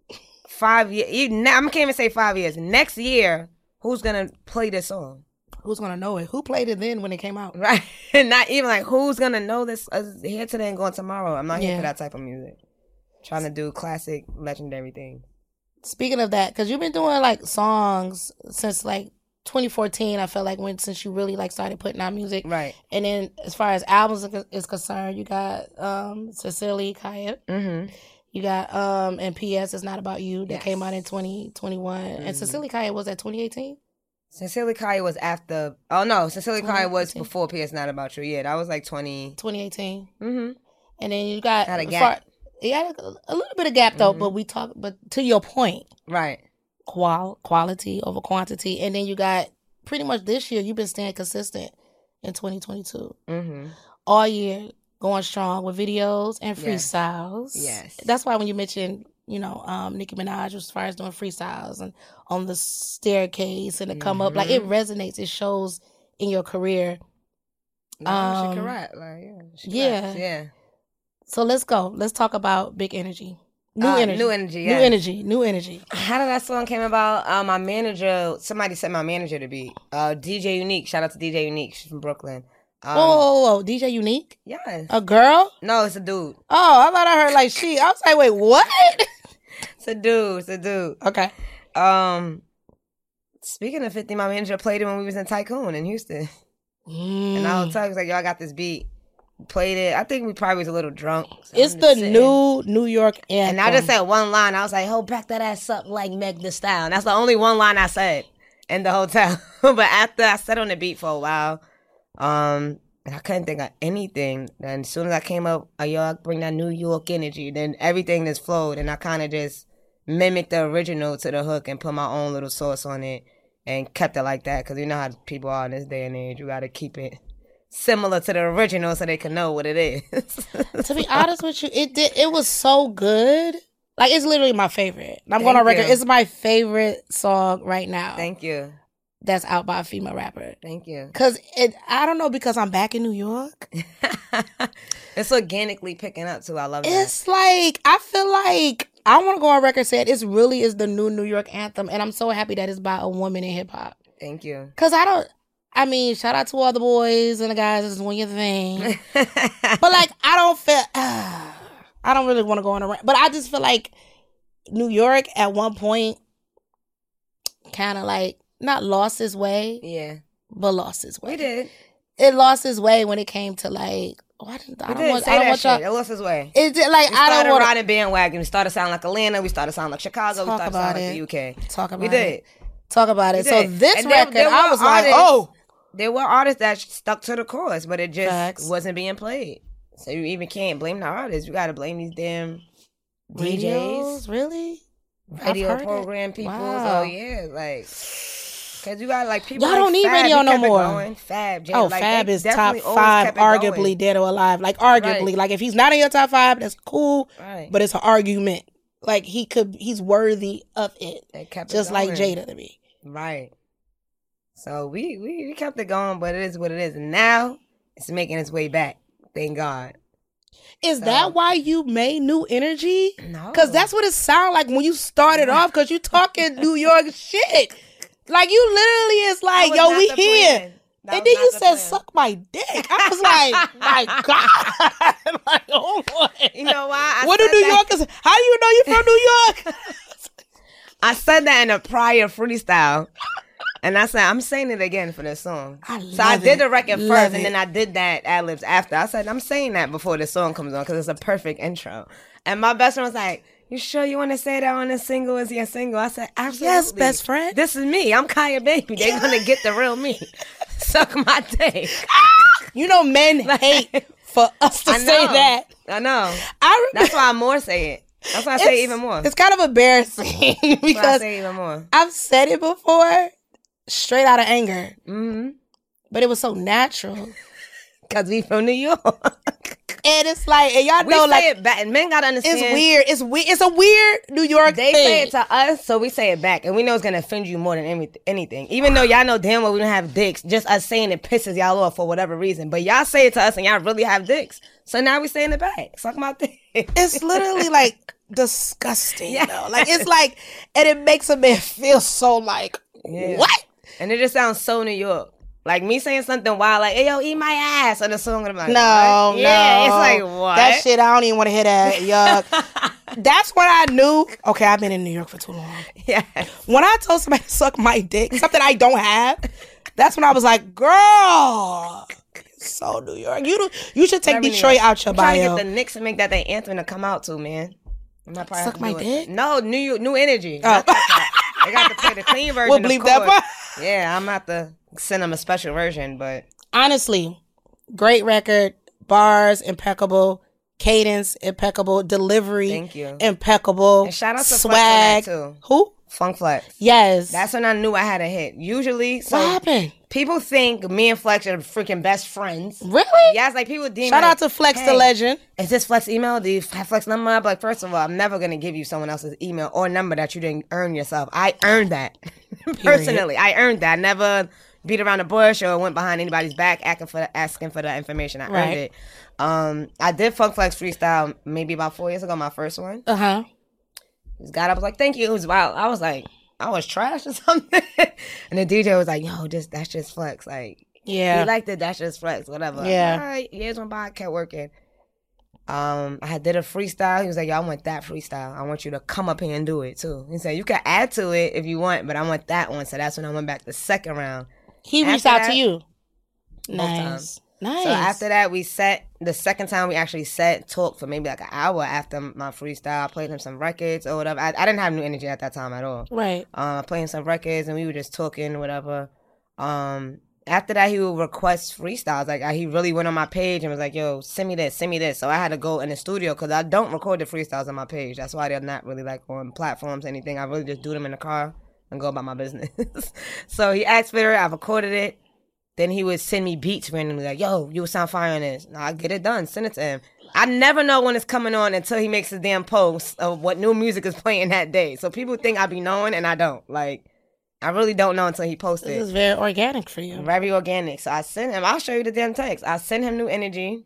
[SPEAKER 5] five years. I can't even say five years. Next year, who's going to play this song?
[SPEAKER 4] Who's gonna know it? Who played it then when it came out?
[SPEAKER 5] Right? Not even like, who's going to know this uh, here today and going tomorrow? I'm not here
[SPEAKER 4] Yeah.
[SPEAKER 5] for that type of music. Trying to do classic, legendary things.
[SPEAKER 4] Speaking of that, because you've been doing like songs since like twenty fourteen. I felt like when since you really like started putting out music,
[SPEAKER 5] Right.
[SPEAKER 4] And then as far as albums is concerned, you got um Cecily Kaya,
[SPEAKER 5] Mm-hmm.
[SPEAKER 4] you got um and P S It's Not About You that
[SPEAKER 5] Yes.
[SPEAKER 4] came out in twenty twenty-one,
[SPEAKER 5] Mhm.
[SPEAKER 4] and Cecily Kaya was that twenty eighteen.
[SPEAKER 5] Cecilia Kaya was after. Oh no, Cecilia Kaya was
[SPEAKER 4] twenty eighteen.
[SPEAKER 5] before P S Not About You. Yeah, that was like twenty.
[SPEAKER 4] twenty eighteen,
[SPEAKER 5] Mm-hmm.
[SPEAKER 4] and then you got
[SPEAKER 5] Had a
[SPEAKER 4] far-
[SPEAKER 5] gap.
[SPEAKER 4] you had a, a little bit of gap though,
[SPEAKER 5] Mhm.
[SPEAKER 4] but we talk. But to your point,
[SPEAKER 5] Right.
[SPEAKER 4] qual quality over quantity, and then you got pretty much this year you've been staying consistent in twenty twenty-two
[SPEAKER 5] Mm-hmm.
[SPEAKER 4] all year, going strong with videos and
[SPEAKER 5] Yes.
[SPEAKER 4] freestyles.
[SPEAKER 5] Yes.
[SPEAKER 4] That's why when you mentioned, you know, um, Nicki Minaj as far as doing freestyles and on the staircase and the come up, like it
[SPEAKER 5] Mm-hmm.
[SPEAKER 4] resonates. It shows in your career.
[SPEAKER 5] No,
[SPEAKER 4] Um,
[SPEAKER 5] she correct. Like yeah. She
[SPEAKER 4] yeah.
[SPEAKER 5] raps, Yeah.
[SPEAKER 4] So let's go. Let's talk about Big Energy. New
[SPEAKER 5] Uh,
[SPEAKER 4] energy.
[SPEAKER 5] New energy.
[SPEAKER 4] New
[SPEAKER 5] Yeah.
[SPEAKER 4] energy. New energy.
[SPEAKER 5] How did that song came about? Uh, my manager. Somebody sent my manager to be. Uh, D J Unique. Shout out to D J Unique. She's from Brooklyn. Um,
[SPEAKER 4] whoa, whoa, whoa, whoa. D J Unique?
[SPEAKER 5] Yes.
[SPEAKER 4] A girl?
[SPEAKER 5] No, it's a dude.
[SPEAKER 4] Oh, I thought I heard like she. I was like, wait, what?
[SPEAKER 5] It's a dude. It's a dude.
[SPEAKER 4] Okay.
[SPEAKER 5] Um. Speaking of fifty, my manager played it when we was in Tycoon in Houston. And I was telling him, like, yo, I got this beat. Played it. I think we probably was a little drunk. So
[SPEAKER 4] It's
[SPEAKER 5] I'm
[SPEAKER 4] the
[SPEAKER 5] just sitting.
[SPEAKER 4] new New York anthem.
[SPEAKER 5] And I just said one line. I was like, "Ho, back that ass up like Meg Thee Style." And that's the only one line I said in the hotel. But after I sat on the beat for a while, um, and I couldn't think of anything. Then as soon as I came up, oh, yo, I bring that New York energy. Then everything just flowed, and I kind of just mimicked the original to the hook and put my own little sauce on it and kept it like that. Because you know how people are in this day and age. You got to keep it similar to the original so they can know what it is.
[SPEAKER 4] To be honest with you, it did. It was so good. Like it's literally my favorite. And I'm going on
[SPEAKER 5] Thank
[SPEAKER 4] record.
[SPEAKER 5] you.
[SPEAKER 4] It's my favorite song right now.
[SPEAKER 5] Thank you.
[SPEAKER 4] That's out by a female rapper.
[SPEAKER 5] Thank you.
[SPEAKER 4] Cause it, I don't know, because I'm back in New York.
[SPEAKER 5] It's organically picking up too. I love that.
[SPEAKER 4] It's like I feel like I want to go on record saying it really is the new New York anthem, and I'm so happy that it's by a woman in hip hop.
[SPEAKER 5] Thank you.
[SPEAKER 4] Cause I don't. I mean, shout out to all the boys and the guys that's doing your thing. But like, I don't feel. Uh, I don't really want to go on a rant, but I just feel like New York at one point kind of like not lost its way,
[SPEAKER 5] Yeah,
[SPEAKER 4] but lost its way.
[SPEAKER 5] we did.
[SPEAKER 4] It lost its way when it came to like Why did, I
[SPEAKER 5] We
[SPEAKER 4] don't
[SPEAKER 5] did
[SPEAKER 4] want,
[SPEAKER 5] say
[SPEAKER 4] I don't
[SPEAKER 5] that
[SPEAKER 4] want
[SPEAKER 5] shit.
[SPEAKER 4] y'all.
[SPEAKER 5] It was his way.
[SPEAKER 4] Is it like
[SPEAKER 5] We
[SPEAKER 4] I
[SPEAKER 5] started
[SPEAKER 4] don't want
[SPEAKER 5] riding bandwagon. We started sounding like Atlanta. We started sounding like Chicago.
[SPEAKER 4] Talk
[SPEAKER 5] we started
[SPEAKER 4] about
[SPEAKER 5] sounding like
[SPEAKER 4] it.
[SPEAKER 5] the U K.
[SPEAKER 4] talk about
[SPEAKER 5] We did.
[SPEAKER 4] it? Talk about it.
[SPEAKER 5] We
[SPEAKER 4] So
[SPEAKER 5] did.
[SPEAKER 4] this
[SPEAKER 5] And there-
[SPEAKER 4] record,
[SPEAKER 5] there
[SPEAKER 4] I
[SPEAKER 5] were
[SPEAKER 4] was like,
[SPEAKER 5] artists-
[SPEAKER 4] oh,
[SPEAKER 5] There were artists that stuck to the chorus, but it just
[SPEAKER 4] Facts.
[SPEAKER 5] wasn't being played. So you even can't blame the artists. You got to blame these damn D Js,
[SPEAKER 4] radios, really? I've
[SPEAKER 5] radio
[SPEAKER 4] heard it.
[SPEAKER 5] program people.
[SPEAKER 4] Wow.
[SPEAKER 5] So yeah, like, cause you got like people.
[SPEAKER 4] Y'all
[SPEAKER 5] like
[SPEAKER 4] don't need
[SPEAKER 5] Fab,
[SPEAKER 4] radio
[SPEAKER 5] he
[SPEAKER 4] no
[SPEAKER 5] kept it
[SPEAKER 4] more.
[SPEAKER 5] going. Fab, Jay,
[SPEAKER 4] Oh,
[SPEAKER 5] like,
[SPEAKER 4] Fab
[SPEAKER 5] they
[SPEAKER 4] is top
[SPEAKER 5] definitely always
[SPEAKER 4] five,
[SPEAKER 5] kept it
[SPEAKER 4] arguably
[SPEAKER 5] going.
[SPEAKER 4] dead or alive. Like arguably,
[SPEAKER 5] Right.
[SPEAKER 4] like if he's not in your top five, that's cool.
[SPEAKER 5] Right.
[SPEAKER 4] But it's an argument. Like he could, he's worthy of it.
[SPEAKER 5] They kept it
[SPEAKER 4] Just like
[SPEAKER 5] going.
[SPEAKER 4] Jada to me.
[SPEAKER 5] Right. So we, we we kept it going, but it is what it is. And now it's making its way back. Thank God.
[SPEAKER 4] Is
[SPEAKER 5] So-
[SPEAKER 4] that why you made New Energy?
[SPEAKER 5] No.
[SPEAKER 4] Because that's what it sounded like when you started off. Because you talking New York shit. Like you literally is like,
[SPEAKER 5] was
[SPEAKER 4] yo,
[SPEAKER 5] not
[SPEAKER 4] we
[SPEAKER 5] the
[SPEAKER 4] here.
[SPEAKER 5] plan. That
[SPEAKER 4] And
[SPEAKER 5] was
[SPEAKER 4] then
[SPEAKER 5] not
[SPEAKER 4] you
[SPEAKER 5] the
[SPEAKER 4] said,
[SPEAKER 5] plan.
[SPEAKER 4] suck my dick. I was like, my God. Like, oh boy.
[SPEAKER 5] You know why? I
[SPEAKER 4] What do
[SPEAKER 5] said
[SPEAKER 4] New
[SPEAKER 5] that-
[SPEAKER 4] Yorkers, how do you know you're from New York?
[SPEAKER 5] I said that in a prior freestyle. And I said, I'm saying it again for this song.
[SPEAKER 4] I
[SPEAKER 5] so I
[SPEAKER 4] love
[SPEAKER 5] did
[SPEAKER 4] it.
[SPEAKER 5] the record
[SPEAKER 4] Love
[SPEAKER 5] first,
[SPEAKER 4] it.
[SPEAKER 5] and then I did that ad-libs after. I said, I'm saying that before the song comes on, because it's a perfect intro. And my best friend was like, you sure you want to say that on the single? Is he a single? I said, absolutely.
[SPEAKER 4] Yes, best friend.
[SPEAKER 5] This is me. I'm Kaya Baby. They're going to get the real me. Suck my dick.
[SPEAKER 4] You know, men hate for us to
[SPEAKER 5] I
[SPEAKER 4] say
[SPEAKER 5] know.
[SPEAKER 4] that.
[SPEAKER 5] I know.
[SPEAKER 4] I
[SPEAKER 5] That's why I more say it. That's why I say it even more.
[SPEAKER 4] It's kind of embarrassing
[SPEAKER 5] That's why I
[SPEAKER 4] because
[SPEAKER 5] say it even more.
[SPEAKER 4] I've said it before, straight out of anger,
[SPEAKER 5] Mm-hmm.
[SPEAKER 4] but it was so natural.
[SPEAKER 5] Because we from New York.
[SPEAKER 4] And it's like, and y'all
[SPEAKER 5] We
[SPEAKER 4] know,
[SPEAKER 5] say
[SPEAKER 4] like,
[SPEAKER 5] it back. And men got to understand.
[SPEAKER 4] it's weird. It's weird. It's a weird New York
[SPEAKER 5] They
[SPEAKER 4] thing.
[SPEAKER 5] say it to us, so we say it back, and we know it's gonna offend you more than any- anything. Even though y'all know damn well we don't have dicks, just us saying it pisses y'all off for whatever reason. But y'all say it to us, and y'all really have dicks. So now we saying it back. Suck my dick.
[SPEAKER 4] It's literally like disgusting.
[SPEAKER 5] Yeah.
[SPEAKER 4] Though. Like it's like, and it makes a man feel so like,
[SPEAKER 5] Yeah.
[SPEAKER 4] what?
[SPEAKER 5] And it just sounds so New York. Like me saying something wild, like, hey, yo, eat my ass on the song. And I'm like,
[SPEAKER 4] No,
[SPEAKER 5] what?
[SPEAKER 4] no.
[SPEAKER 5] Yeah, it's like, what?
[SPEAKER 4] That shit, I don't even want to hear that. Yuck. That's when I knew, okay, I've been in New York for too long.
[SPEAKER 5] Yeah.
[SPEAKER 4] When I told somebody to suck my dick, something I don't have, that's when I was like, girl, it's so New York. You do, you should take
[SPEAKER 5] Whatever
[SPEAKER 4] Detroit
[SPEAKER 5] New York.
[SPEAKER 4] out your
[SPEAKER 5] I'm trying
[SPEAKER 4] bio.
[SPEAKER 5] to get the Knicks and make that their anthem to come out to, man. I'm not probably
[SPEAKER 4] Suck
[SPEAKER 5] have to
[SPEAKER 4] my
[SPEAKER 5] do it.
[SPEAKER 4] dick?
[SPEAKER 5] No, new new energy.
[SPEAKER 4] Oh.
[SPEAKER 5] Not that part. They got to play the clean version.
[SPEAKER 4] We'll
[SPEAKER 5] of
[SPEAKER 4] bleep that
[SPEAKER 5] course.
[SPEAKER 4] part.
[SPEAKER 5] Yeah, I'm not to send them a special version, but
[SPEAKER 4] Honestly, great record, bars impeccable, cadence impeccable, delivery
[SPEAKER 5] Thank you.
[SPEAKER 4] impeccable,
[SPEAKER 5] And shout out to Flex on
[SPEAKER 4] swag.
[SPEAKER 5] that, too.
[SPEAKER 4] Who?
[SPEAKER 5] Funk Flex.
[SPEAKER 4] Yes.
[SPEAKER 5] That's when I knew I had a hit. Usually, so
[SPEAKER 4] what happened?
[SPEAKER 5] people think me and Flex are freaking best friends.
[SPEAKER 4] Really?
[SPEAKER 5] Yeah, it's like people deem
[SPEAKER 4] Shout
[SPEAKER 5] like,
[SPEAKER 4] out to Flex
[SPEAKER 5] hey,
[SPEAKER 4] the Legend.
[SPEAKER 5] Is this Flex email? Do you have Flex number? I'm like, first of all, I'm never gonna give you someone else's email or number that you didn't earn yourself. I earned that. Personally, I earned that. I never beat around the bush or went behind anybody's back asking for the, asking for the information. I
[SPEAKER 4] Right.
[SPEAKER 5] earned it. Um, I did Funk Flex freestyle maybe about four years ago, my first one.
[SPEAKER 4] Uh huh.
[SPEAKER 5] Just got up, was like, thank you. It was wild. I was like, I was trash or something. And the D J was like, yo, just that's just Flex. Like,
[SPEAKER 4] Yeah.
[SPEAKER 5] he liked it, that's just Flex, whatever.
[SPEAKER 4] Yeah.
[SPEAKER 5] All right, years went by, I kept working. Um, I had did a freestyle. He was like, yo, I want that freestyle. I want you to come up here and do it too. He said, you can add to it if you want, but I want that one. So that's when I went back the second round.
[SPEAKER 4] He reached
[SPEAKER 5] After
[SPEAKER 4] out
[SPEAKER 5] that,
[SPEAKER 4] to you.
[SPEAKER 5] both
[SPEAKER 4] Nice.
[SPEAKER 5] times.
[SPEAKER 4] Nice.
[SPEAKER 5] So after that, we set, the second time we actually set, talked for maybe like an hour after my freestyle. I played him some records or whatever. I, I didn't have new energy at that time at all.
[SPEAKER 4] Right.
[SPEAKER 5] Um, I played him some records and we were just talking, whatever. Um, after that, he would request freestyles. Like, he really went on my page and was like, yo, send me this, send me this. So I had to go in the studio because I don't record the freestyles on my page. That's why they're not really like on platforms, anything. I really just do them in the car and go about my business. So he asked for it. I recorded it. Then he would send me beats randomly, like, yo, you would sound fire on this. I get it done, send it to him. I never know when it's coming on until he makes a damn post of what new music is playing that day. So people think I be knowing, and I don't. Like, I really don't know until he posted.
[SPEAKER 4] This is very organic for you.
[SPEAKER 5] Very organic. So I sent him, I'll show you the damn text. I sent him new energy.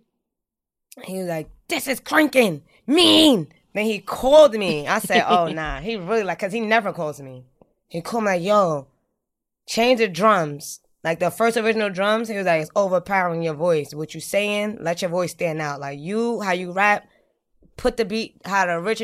[SPEAKER 5] He was like, this is cranking, mean. Then he called me. I said, oh, nah. He really like, because he never calls me. He called me like, yo, change the drums. Like the first original drums, he was like, it's overpowering your voice. What you saying, let your voice stand out. Like you, how you rap, put the beat, how the original,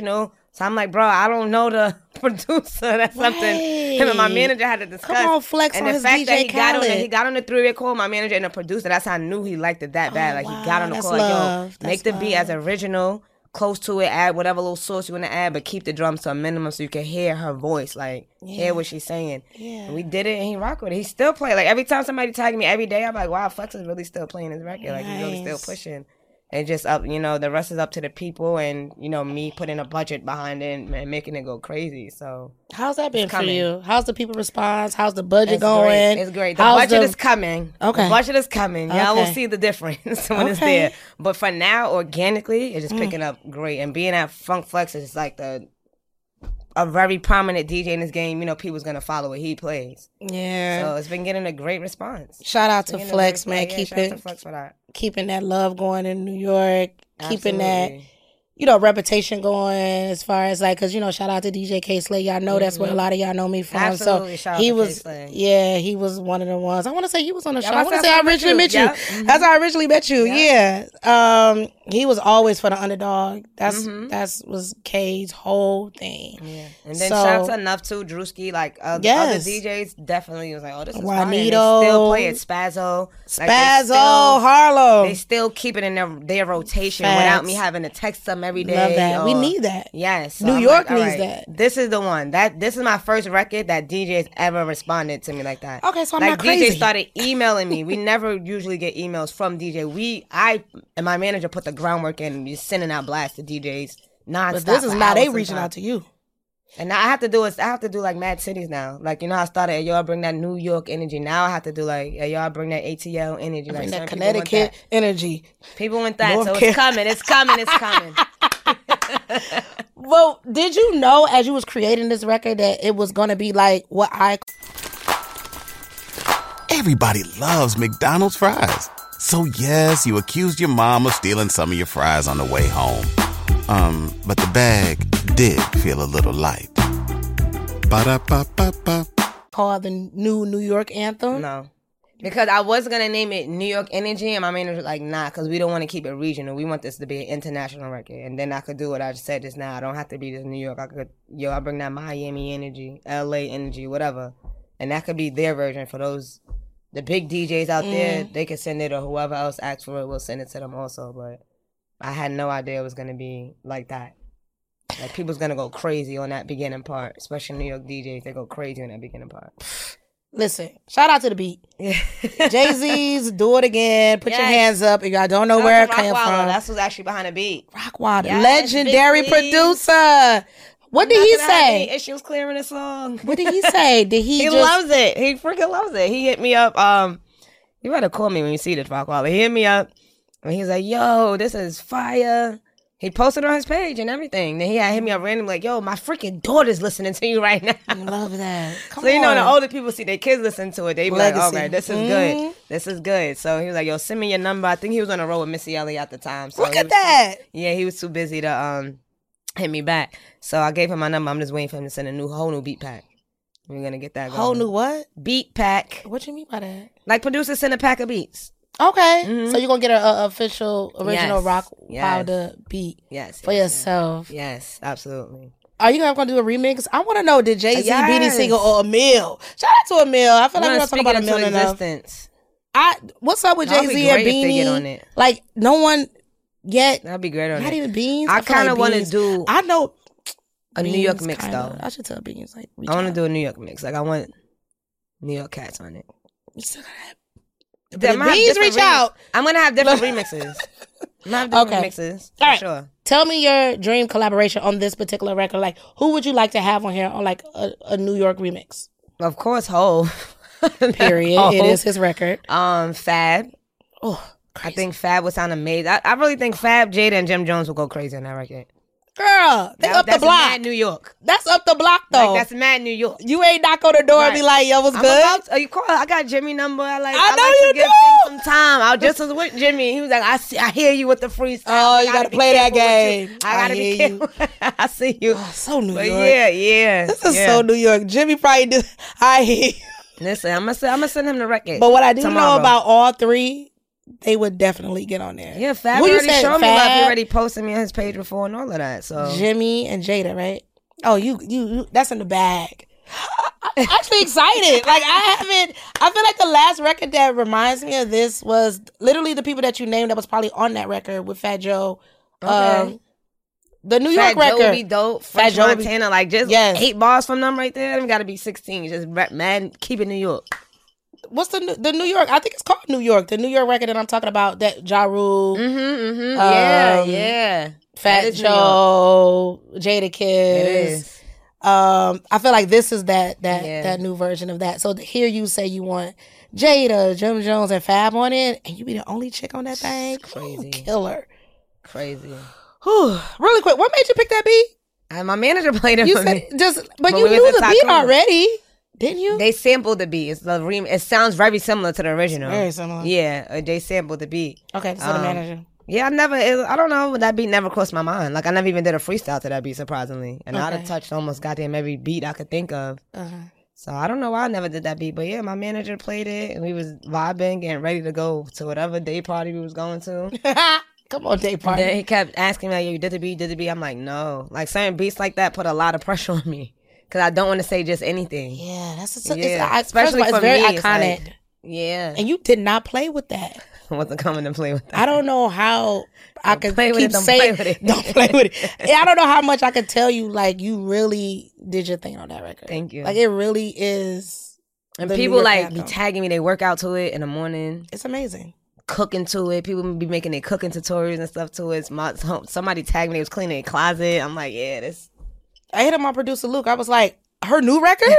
[SPEAKER 5] So I'm like, bro, I don't know the producer. That's
[SPEAKER 4] Right.
[SPEAKER 5] something him and my manager had to discuss.
[SPEAKER 4] Come on, flex
[SPEAKER 5] and
[SPEAKER 4] on
[SPEAKER 5] the
[SPEAKER 4] his
[SPEAKER 5] fact
[SPEAKER 4] D J
[SPEAKER 5] that he got on the,
[SPEAKER 4] Khaled.
[SPEAKER 5] he got on the three-way call, my manager and the producer, that's how I knew he liked it that bad.
[SPEAKER 4] Oh,
[SPEAKER 5] like
[SPEAKER 4] wow.
[SPEAKER 5] he got on the
[SPEAKER 4] That's
[SPEAKER 5] call, like, yo,
[SPEAKER 4] love.
[SPEAKER 5] make
[SPEAKER 4] That's
[SPEAKER 5] the beat as
[SPEAKER 4] love.
[SPEAKER 5] original, close to it, add whatever little sauce you want to add, but keep the drums to a minimum so you can hear her voice, like
[SPEAKER 4] Yeah.
[SPEAKER 5] hear what she's saying.
[SPEAKER 4] Yeah.
[SPEAKER 5] And we did it, and he rocked with it. He still play. Like every time somebody tag me every day, I'm like, wow, Flex is really still playing his record. Like he's really still
[SPEAKER 4] Nice.
[SPEAKER 5] pushing. And just up, you know, the rest is up to the people, and you know, me putting a budget behind it and, and making it go crazy. So
[SPEAKER 4] How's that been for
[SPEAKER 5] coming.
[SPEAKER 4] you? How's the people response? How's the budget
[SPEAKER 5] it's
[SPEAKER 4] going?
[SPEAKER 5] great. It's great. The
[SPEAKER 4] How's
[SPEAKER 5] budget
[SPEAKER 4] the-
[SPEAKER 5] is coming.
[SPEAKER 4] Okay.
[SPEAKER 5] The budget is coming. Y'all will
[SPEAKER 4] Okay.
[SPEAKER 5] see the difference when it's
[SPEAKER 4] Okay.
[SPEAKER 5] there. But for now, organically, it's just
[SPEAKER 4] Mm.
[SPEAKER 5] picking up great. And being at Funk Flex is like the a very prominent D J in this game. You know, people's gonna follow what he plays.
[SPEAKER 4] Yeah.
[SPEAKER 5] So it's been getting a great response.
[SPEAKER 4] Shout out
[SPEAKER 5] It's
[SPEAKER 4] to
[SPEAKER 5] been getting a
[SPEAKER 4] Flex,
[SPEAKER 5] great-
[SPEAKER 4] man.
[SPEAKER 5] yeah,
[SPEAKER 4] Keep
[SPEAKER 5] shout out
[SPEAKER 4] it,
[SPEAKER 5] to Flex for that.
[SPEAKER 4] keeping that love going in New York. Keeping that,
[SPEAKER 5] Absolutely.
[SPEAKER 4] you know, reputation going as far as like, cause you know, shout out to D J K Slay. Y'all know that's where a lot of y'all know me from.
[SPEAKER 5] Absolutely.
[SPEAKER 4] So
[SPEAKER 5] Shout out
[SPEAKER 4] he
[SPEAKER 5] to K
[SPEAKER 4] was,
[SPEAKER 5] Slay.
[SPEAKER 4] yeah, he was one of the ones. I want to say he was on the
[SPEAKER 5] Yeah,
[SPEAKER 4] show. I
[SPEAKER 5] I
[SPEAKER 4] want to
[SPEAKER 5] said
[SPEAKER 4] say I
[SPEAKER 5] I met
[SPEAKER 4] originally
[SPEAKER 5] you.
[SPEAKER 4] met you.
[SPEAKER 5] Yeah. Mhm.
[SPEAKER 4] That's how I originally met you. Yeah. Um, he was always for the underdog. That's
[SPEAKER 5] Mhm.
[SPEAKER 4] that's was K's whole thing.
[SPEAKER 5] Yeah. And then
[SPEAKER 4] So-
[SPEAKER 5] shout out to Enough too, Drewski. Like uh,
[SPEAKER 4] Yes.
[SPEAKER 5] other D Js definitely was like, oh, this is fire. And they
[SPEAKER 4] Juanito.
[SPEAKER 5] still play it. Spazzo. Like, they
[SPEAKER 4] Spazzo,
[SPEAKER 5] still-
[SPEAKER 4] Harlem.
[SPEAKER 5] They still keep it in their, their rotation
[SPEAKER 4] Facts.
[SPEAKER 5] without me having to text them every day.
[SPEAKER 4] Love that. We
[SPEAKER 5] or-
[SPEAKER 4] need that.
[SPEAKER 5] Yes. So
[SPEAKER 4] New
[SPEAKER 5] I'm
[SPEAKER 4] York
[SPEAKER 5] like, all
[SPEAKER 4] needs
[SPEAKER 5] right,
[SPEAKER 4] that.
[SPEAKER 5] This is the one. That this is my first record that D Js ever responded to me like that.
[SPEAKER 4] Okay, so I'm
[SPEAKER 5] like
[SPEAKER 4] not
[SPEAKER 5] D Js
[SPEAKER 4] crazy.
[SPEAKER 5] started emailing me. We never usually get emails from D J. We I and my manager put the groundwork in, just sending out blasts to D Js nonstop.
[SPEAKER 4] But this is
[SPEAKER 5] for
[SPEAKER 4] now they
[SPEAKER 5] hours
[SPEAKER 4] reaching
[SPEAKER 5] sometimes.
[SPEAKER 4] out to you.
[SPEAKER 5] And now I have to do is I have to do like mad cities now. Like you know how I started at y'all bring that New York energy. Now I have to do like hey, y'all bring that A T L energy. Like
[SPEAKER 4] Bring that
[SPEAKER 5] certain people want
[SPEAKER 4] Connecticut
[SPEAKER 5] that.
[SPEAKER 4] energy.
[SPEAKER 5] People want that,
[SPEAKER 4] North
[SPEAKER 5] so
[SPEAKER 4] Carolina.
[SPEAKER 5] it's coming. It's coming. It's coming.
[SPEAKER 4] Well, did you know as you was creating this record that it was gonna be like what I
[SPEAKER 6] Everybody loves McDonald's fries. So yes, you accused your mom of stealing some of your fries on the way home. Um, but the bag did feel a little light. Ba-da-ba-ba-ba.
[SPEAKER 4] call the new New York anthem?
[SPEAKER 5] No. Because I was going to name it New York Energy, and my manager was like, nah, because we don't want to keep it regional. We want this to be an international record. And then I could do what I just said just now. I don't have to be just New York. I could, yo, I bring that Miami energy, L A energy, whatever. And that could be their version for those, the big D Js out there. They could send it, or whoever else asks for it will send it to them also. But I had no idea it was going to be like that. Like, people's going to go crazy on that beginning part, especially New York D Js. They go crazy on that beginning part.
[SPEAKER 4] Listen, shout out to the beat. Jay-Z's Do It Again. Put your
[SPEAKER 5] Yes.
[SPEAKER 4] hands up if y'all don't know
[SPEAKER 5] Shout
[SPEAKER 4] where
[SPEAKER 5] out
[SPEAKER 4] it
[SPEAKER 5] to
[SPEAKER 4] came
[SPEAKER 5] Rockwaller.
[SPEAKER 4] from.
[SPEAKER 5] That's what's actually behind the beat.
[SPEAKER 4] Rockwater.
[SPEAKER 5] Yes,
[SPEAKER 4] Legendary
[SPEAKER 5] Big League.
[SPEAKER 4] producer. What did
[SPEAKER 5] Not
[SPEAKER 4] he
[SPEAKER 5] gonna have any
[SPEAKER 4] say?
[SPEAKER 5] issues clearing the song.
[SPEAKER 4] What did he say? Did he,
[SPEAKER 5] He
[SPEAKER 4] just...
[SPEAKER 5] loves it. He freaking loves it. He hit me up. Um, you better call me when you see this, Rockwaller. He hit me up and he's like, "Yo, this is fire." He posted on his page and everything. Then he had hit me up randomly like, "Yo, my freaking daughter's listening to you right now."
[SPEAKER 4] I love that. Come
[SPEAKER 5] So you know,
[SPEAKER 4] on.
[SPEAKER 5] the older people see their kids listen to it, they be like,
[SPEAKER 4] Legacy.
[SPEAKER 5] "Okay, this is
[SPEAKER 4] Mhm.
[SPEAKER 5] good. This is good." So he was like, "Yo, send me your number." I think he was on a road with Missy Elliott at the time. So
[SPEAKER 4] Look
[SPEAKER 5] he
[SPEAKER 4] at
[SPEAKER 5] was-
[SPEAKER 4] that.
[SPEAKER 5] Yeah, he was too busy to um hit me back. So I gave him my number. I'm just waiting for him to send a new whole new beat pack. We're gonna get that going.
[SPEAKER 4] Whole new what?
[SPEAKER 5] beat pack.
[SPEAKER 4] What you mean by that?
[SPEAKER 5] Like producers send a pack of beats.
[SPEAKER 4] Okay.
[SPEAKER 5] Mhm.
[SPEAKER 4] So you're going to get an official, original
[SPEAKER 5] Yes.
[SPEAKER 4] Rock
[SPEAKER 5] Yes.
[SPEAKER 4] Powder beat
[SPEAKER 5] Yes.
[SPEAKER 4] for
[SPEAKER 5] yes,
[SPEAKER 4] yourself.
[SPEAKER 5] Yes, absolutely.
[SPEAKER 4] Are you going to do a remix? I want to know, did Jay-Z,
[SPEAKER 5] Yes.
[SPEAKER 4] Beanie Siegel, or Emil? Shout out to Emil. I feel like we
[SPEAKER 5] I'm gonna
[SPEAKER 4] don't talk
[SPEAKER 5] speak
[SPEAKER 4] about
[SPEAKER 5] it into
[SPEAKER 4] Emil enough.
[SPEAKER 5] existence.
[SPEAKER 4] I, what's up with
[SPEAKER 5] That'd be
[SPEAKER 4] Jay-Z and
[SPEAKER 5] great if they
[SPEAKER 4] Beanie?
[SPEAKER 5] get on it.
[SPEAKER 4] Like, no one yet,
[SPEAKER 5] That'd be great on
[SPEAKER 4] not
[SPEAKER 5] it.
[SPEAKER 4] even Beans.
[SPEAKER 5] I
[SPEAKER 4] feel
[SPEAKER 5] kind of
[SPEAKER 4] like
[SPEAKER 5] want to
[SPEAKER 4] Beans-
[SPEAKER 5] do
[SPEAKER 4] I know.
[SPEAKER 5] a New
[SPEAKER 4] Beans
[SPEAKER 5] York mix
[SPEAKER 4] kinda-
[SPEAKER 5] though.
[SPEAKER 4] I should tell Beans, like, reach
[SPEAKER 5] I want to
[SPEAKER 4] out.
[SPEAKER 5] do a New York mix. Like I want New York cats on it.
[SPEAKER 4] You still gotta have-
[SPEAKER 5] But
[SPEAKER 4] If
[SPEAKER 5] I'm gonna have
[SPEAKER 4] Beans
[SPEAKER 5] different
[SPEAKER 4] reach
[SPEAKER 5] remix-
[SPEAKER 4] out.
[SPEAKER 5] I'm gonna have different remixes. I'm gonna have different
[SPEAKER 4] Okay.
[SPEAKER 5] mixes. For
[SPEAKER 4] All right.
[SPEAKER 5] sure.
[SPEAKER 4] Tell me your dream collaboration on this particular record. Like, who would you like to have on here on like a, a New York remix?
[SPEAKER 5] Of course, Hov.
[SPEAKER 4] Period.
[SPEAKER 5] Hov.
[SPEAKER 4] It is his record.
[SPEAKER 5] Um, Fab.
[SPEAKER 4] Oh,
[SPEAKER 5] I
[SPEAKER 4] crazy.
[SPEAKER 5] think Fab would sound amazing. I, I really think Fab, Jada, and Jim Jones will go crazy on that record.
[SPEAKER 4] Girl, they
[SPEAKER 5] That-
[SPEAKER 4] up the
[SPEAKER 5] that's
[SPEAKER 4] block.
[SPEAKER 5] mad New York.
[SPEAKER 4] That's up the block though.
[SPEAKER 5] Like that's mad New York.
[SPEAKER 4] You ain't knock on the door and be
[SPEAKER 5] Right.
[SPEAKER 4] like, "Yo, what's
[SPEAKER 5] I'm
[SPEAKER 4] good?"
[SPEAKER 5] about to- you call. I got Jimmy number. I like.
[SPEAKER 4] I
[SPEAKER 5] I,
[SPEAKER 4] know
[SPEAKER 5] like
[SPEAKER 4] you
[SPEAKER 5] to give
[SPEAKER 4] do.
[SPEAKER 5] things some time. I just was with Jimmy. He was like, I see, I hear you with the freestyle.
[SPEAKER 4] Oh,
[SPEAKER 5] I
[SPEAKER 4] you gotta
[SPEAKER 5] be
[SPEAKER 4] play that
[SPEAKER 5] careful with you.
[SPEAKER 4] game.
[SPEAKER 5] I
[SPEAKER 4] I
[SPEAKER 5] gotta be
[SPEAKER 4] hear you.
[SPEAKER 5] careful. I see you.
[SPEAKER 4] Oh, so New
[SPEAKER 5] But
[SPEAKER 4] York.
[SPEAKER 5] yeah, yeah.
[SPEAKER 4] This is
[SPEAKER 5] yeah.
[SPEAKER 4] so New York. Jimmy probably did. I hear you.
[SPEAKER 5] Listen, I'm gonna send, I'm gonna send him the record.
[SPEAKER 4] But what I do know
[SPEAKER 5] tomorrow.
[SPEAKER 4] about all three, they would definitely get on there.
[SPEAKER 5] Yeah, Fab
[SPEAKER 4] Who you
[SPEAKER 5] already
[SPEAKER 4] said?
[SPEAKER 5] showed me love. He
[SPEAKER 4] Fab?
[SPEAKER 5] already posted me on his page before and all of that. So
[SPEAKER 4] Jimmy and Jada, right? Oh, you, you, you that's in the bag. I'm actually excited. Like, I haven't, I feel like the last record that reminds me of this was literally the people that you named that was probably on that record with Fat Joe.
[SPEAKER 5] Okay.
[SPEAKER 4] Um, the New
[SPEAKER 5] Fat
[SPEAKER 4] York
[SPEAKER 5] Joe
[SPEAKER 4] record.
[SPEAKER 5] be dope.
[SPEAKER 4] Fat
[SPEAKER 5] Fat
[SPEAKER 4] Joe
[SPEAKER 5] Joe
[SPEAKER 4] be-
[SPEAKER 5] Montana, like just
[SPEAKER 4] Yes.
[SPEAKER 5] eight bars from them right there. Them got to be sixteen. Just rap, man, keep it New York.
[SPEAKER 4] What's the the New York? I think it's called New York. The New York record that I'm talking about, that Ja Rule,
[SPEAKER 5] Mm-hmm, mm-hmm. yeah,
[SPEAKER 4] Um,
[SPEAKER 5] yeah.
[SPEAKER 4] Fat
[SPEAKER 5] That is New
[SPEAKER 4] Joe, Jada Kiss.
[SPEAKER 5] It is.
[SPEAKER 4] Um, I feel like this is that that
[SPEAKER 5] Yeah.
[SPEAKER 4] that new version of that. So to hear you say you want Jada, Jim Jones, and Fab on it, and you be the only chick on that thing,
[SPEAKER 5] Crazy.
[SPEAKER 4] Ooh, killer.
[SPEAKER 5] Crazy.
[SPEAKER 4] Whew. Really quick, what made you pick that beat?
[SPEAKER 5] And my manager played it
[SPEAKER 4] You
[SPEAKER 5] for
[SPEAKER 4] said
[SPEAKER 5] me.
[SPEAKER 4] just, but,
[SPEAKER 5] But
[SPEAKER 4] you
[SPEAKER 5] we was
[SPEAKER 4] knew
[SPEAKER 5] at
[SPEAKER 4] the beat
[SPEAKER 5] Tycoon.
[SPEAKER 4] already, didn't you?
[SPEAKER 5] They sampled the beat. It's the rem- It sounds very similar to the original.
[SPEAKER 4] Very similar.
[SPEAKER 5] Yeah, uh, they sampled the beat.
[SPEAKER 4] Okay, so the
[SPEAKER 5] Um,
[SPEAKER 4] manager.
[SPEAKER 5] Yeah, I never. It, I don't know. That beat never crossed my mind. Like I never even did a freestyle to that beat, surprisingly. And I'd
[SPEAKER 4] Okay.
[SPEAKER 5] have touched almost goddamn every beat I could think of.
[SPEAKER 4] Uh-huh.
[SPEAKER 5] So I don't know why I never did that beat, but yeah, my manager played it, and we was vibing, getting ready to go to whatever day party we was going to.
[SPEAKER 4] Come on, day
[SPEAKER 5] And
[SPEAKER 4] party.
[SPEAKER 5] then he kept asking me, like, "Yo, you did the beat, you did the beat." I'm like, "No." Like certain beats like that put a lot of pressure on me because I don't want to say just anything.
[SPEAKER 4] Yeah, that's a,
[SPEAKER 5] Yeah,
[SPEAKER 4] it's, I,
[SPEAKER 5] especially
[SPEAKER 4] especially it's
[SPEAKER 5] for
[SPEAKER 4] very
[SPEAKER 5] me, it's
[SPEAKER 4] iconic.
[SPEAKER 5] like- Yeah,
[SPEAKER 4] And you did not play with that.
[SPEAKER 5] I wasn't coming to play with that.
[SPEAKER 4] I don't know how I
[SPEAKER 5] Don't
[SPEAKER 4] could
[SPEAKER 5] play with
[SPEAKER 4] keep
[SPEAKER 5] it, don't
[SPEAKER 4] saying
[SPEAKER 5] play with it.
[SPEAKER 4] don't play with it. Yeah, I don't know how much I could tell you. Like, you really did your thing on that record.
[SPEAKER 5] Thank you.
[SPEAKER 4] Like, it really is.
[SPEAKER 5] And
[SPEAKER 4] the New
[SPEAKER 5] people
[SPEAKER 4] York
[SPEAKER 5] like be
[SPEAKER 4] anthem.
[SPEAKER 5] tagging me. They work out to it in the morning,
[SPEAKER 4] It's amazing.
[SPEAKER 5] cooking to it. People be making their cooking tutorials and stuff to it. My, somebody tagged me. They was cleaning their closet. I'm like, yeah, this.
[SPEAKER 4] I hit up my producer Luke. I was like, her new record?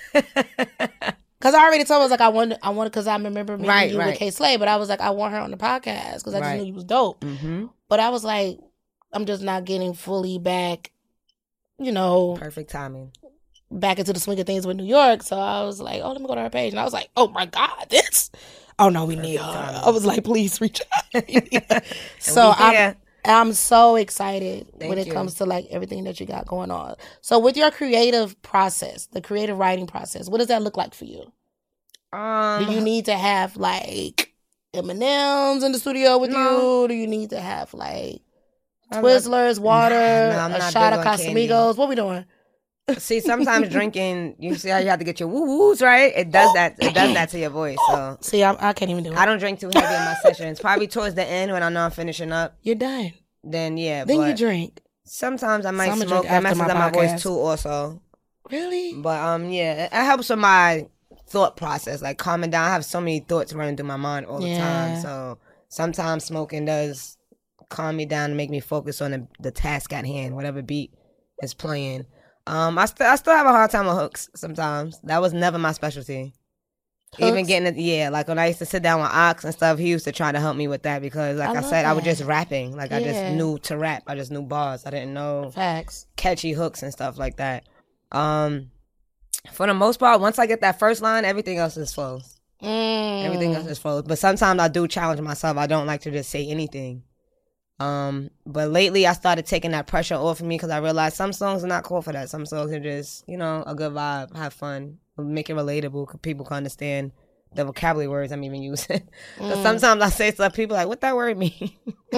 [SPEAKER 4] Because I already told her, I was like, I want, I want, because I remember meeting
[SPEAKER 5] Right,
[SPEAKER 4] you
[SPEAKER 5] right.
[SPEAKER 4] with K Slay, but I was like, I want her on the podcast because I just
[SPEAKER 5] Right.
[SPEAKER 4] knew you was dope.
[SPEAKER 5] Mm-hmm.
[SPEAKER 4] But I was like, I'm just not getting fully back, you know,
[SPEAKER 5] Perfect timing.
[SPEAKER 4] back into the swing of things with New York. So I was like, oh, let me go to her page. And I was like, oh my God, this. Oh no, we need her.
[SPEAKER 5] timing.
[SPEAKER 4] I was like, please reach out. So
[SPEAKER 5] we
[SPEAKER 4] I'm,
[SPEAKER 5] here.
[SPEAKER 4] I'm so excited when
[SPEAKER 5] Thank
[SPEAKER 4] it
[SPEAKER 5] you.
[SPEAKER 4] comes to like everything that you got going on. So with your creative process, the creative writing process, what does that look like for you?
[SPEAKER 5] Um,
[SPEAKER 4] Do you need to have like M and M's in the studio with
[SPEAKER 5] No.
[SPEAKER 4] you? Do you need to have like
[SPEAKER 5] I'm not-
[SPEAKER 4] Twizzlers, water,
[SPEAKER 5] No, I'm
[SPEAKER 4] a
[SPEAKER 5] not
[SPEAKER 4] shot
[SPEAKER 5] big
[SPEAKER 4] of
[SPEAKER 5] on candy.
[SPEAKER 4] Casamigos? What we doing?
[SPEAKER 5] See, sometimes drinking, you see how you have to get your woo woos right. It does that. It does that to your voice. So
[SPEAKER 4] See, I'm, I can't even do it.
[SPEAKER 5] I don't drink too heavy in my sessions. Probably towards the end when I know I'm finishing up.
[SPEAKER 4] You're done.
[SPEAKER 5] Then yeah.
[SPEAKER 4] Then
[SPEAKER 5] but
[SPEAKER 4] you drink.
[SPEAKER 5] sometimes I might
[SPEAKER 4] So I'ma
[SPEAKER 5] smoke.
[SPEAKER 4] drink
[SPEAKER 5] That
[SPEAKER 4] after
[SPEAKER 5] messes
[SPEAKER 4] my
[SPEAKER 5] up my
[SPEAKER 4] podcast.
[SPEAKER 5] voice too. Also,
[SPEAKER 4] Really?
[SPEAKER 5] but um, yeah, it helps with my thought process, like calming down. I have so many thoughts running through my mind all the
[SPEAKER 4] Yeah.
[SPEAKER 5] time. So sometimes smoking does calm me down and make me focus on the, the task at hand, whatever beat is playing. Um, I still I still have a hard time with hooks sometimes. That was never my specialty. Even
[SPEAKER 4] Hooks?
[SPEAKER 5] getting it, yeah, like when I used to sit down with Ox and stuff, he used to try to help me with that because, like
[SPEAKER 4] I
[SPEAKER 5] I,
[SPEAKER 4] love
[SPEAKER 5] said, I was
[SPEAKER 4] that.
[SPEAKER 5] just rapping. Like I
[SPEAKER 4] Yeah.
[SPEAKER 5] just knew to rap. I just knew bars. I didn't know
[SPEAKER 4] Facts.
[SPEAKER 5] catchy hooks and stuff like that. Um, for the most part, once I get that first line, everything else is flows.
[SPEAKER 4] Mm.
[SPEAKER 5] Everything else is flows. But sometimes I do challenge myself. I don't like to just say anything. Um, but lately I started taking that pressure off of me because I realized some songs are not called for that. Some songs are just, you know, a good vibe, have fun, make it relatable, 'cause people can understand the vocabulary words I'm even using. But
[SPEAKER 4] Mm.
[SPEAKER 5] sometimes I say stuff, people are like, what that word mean?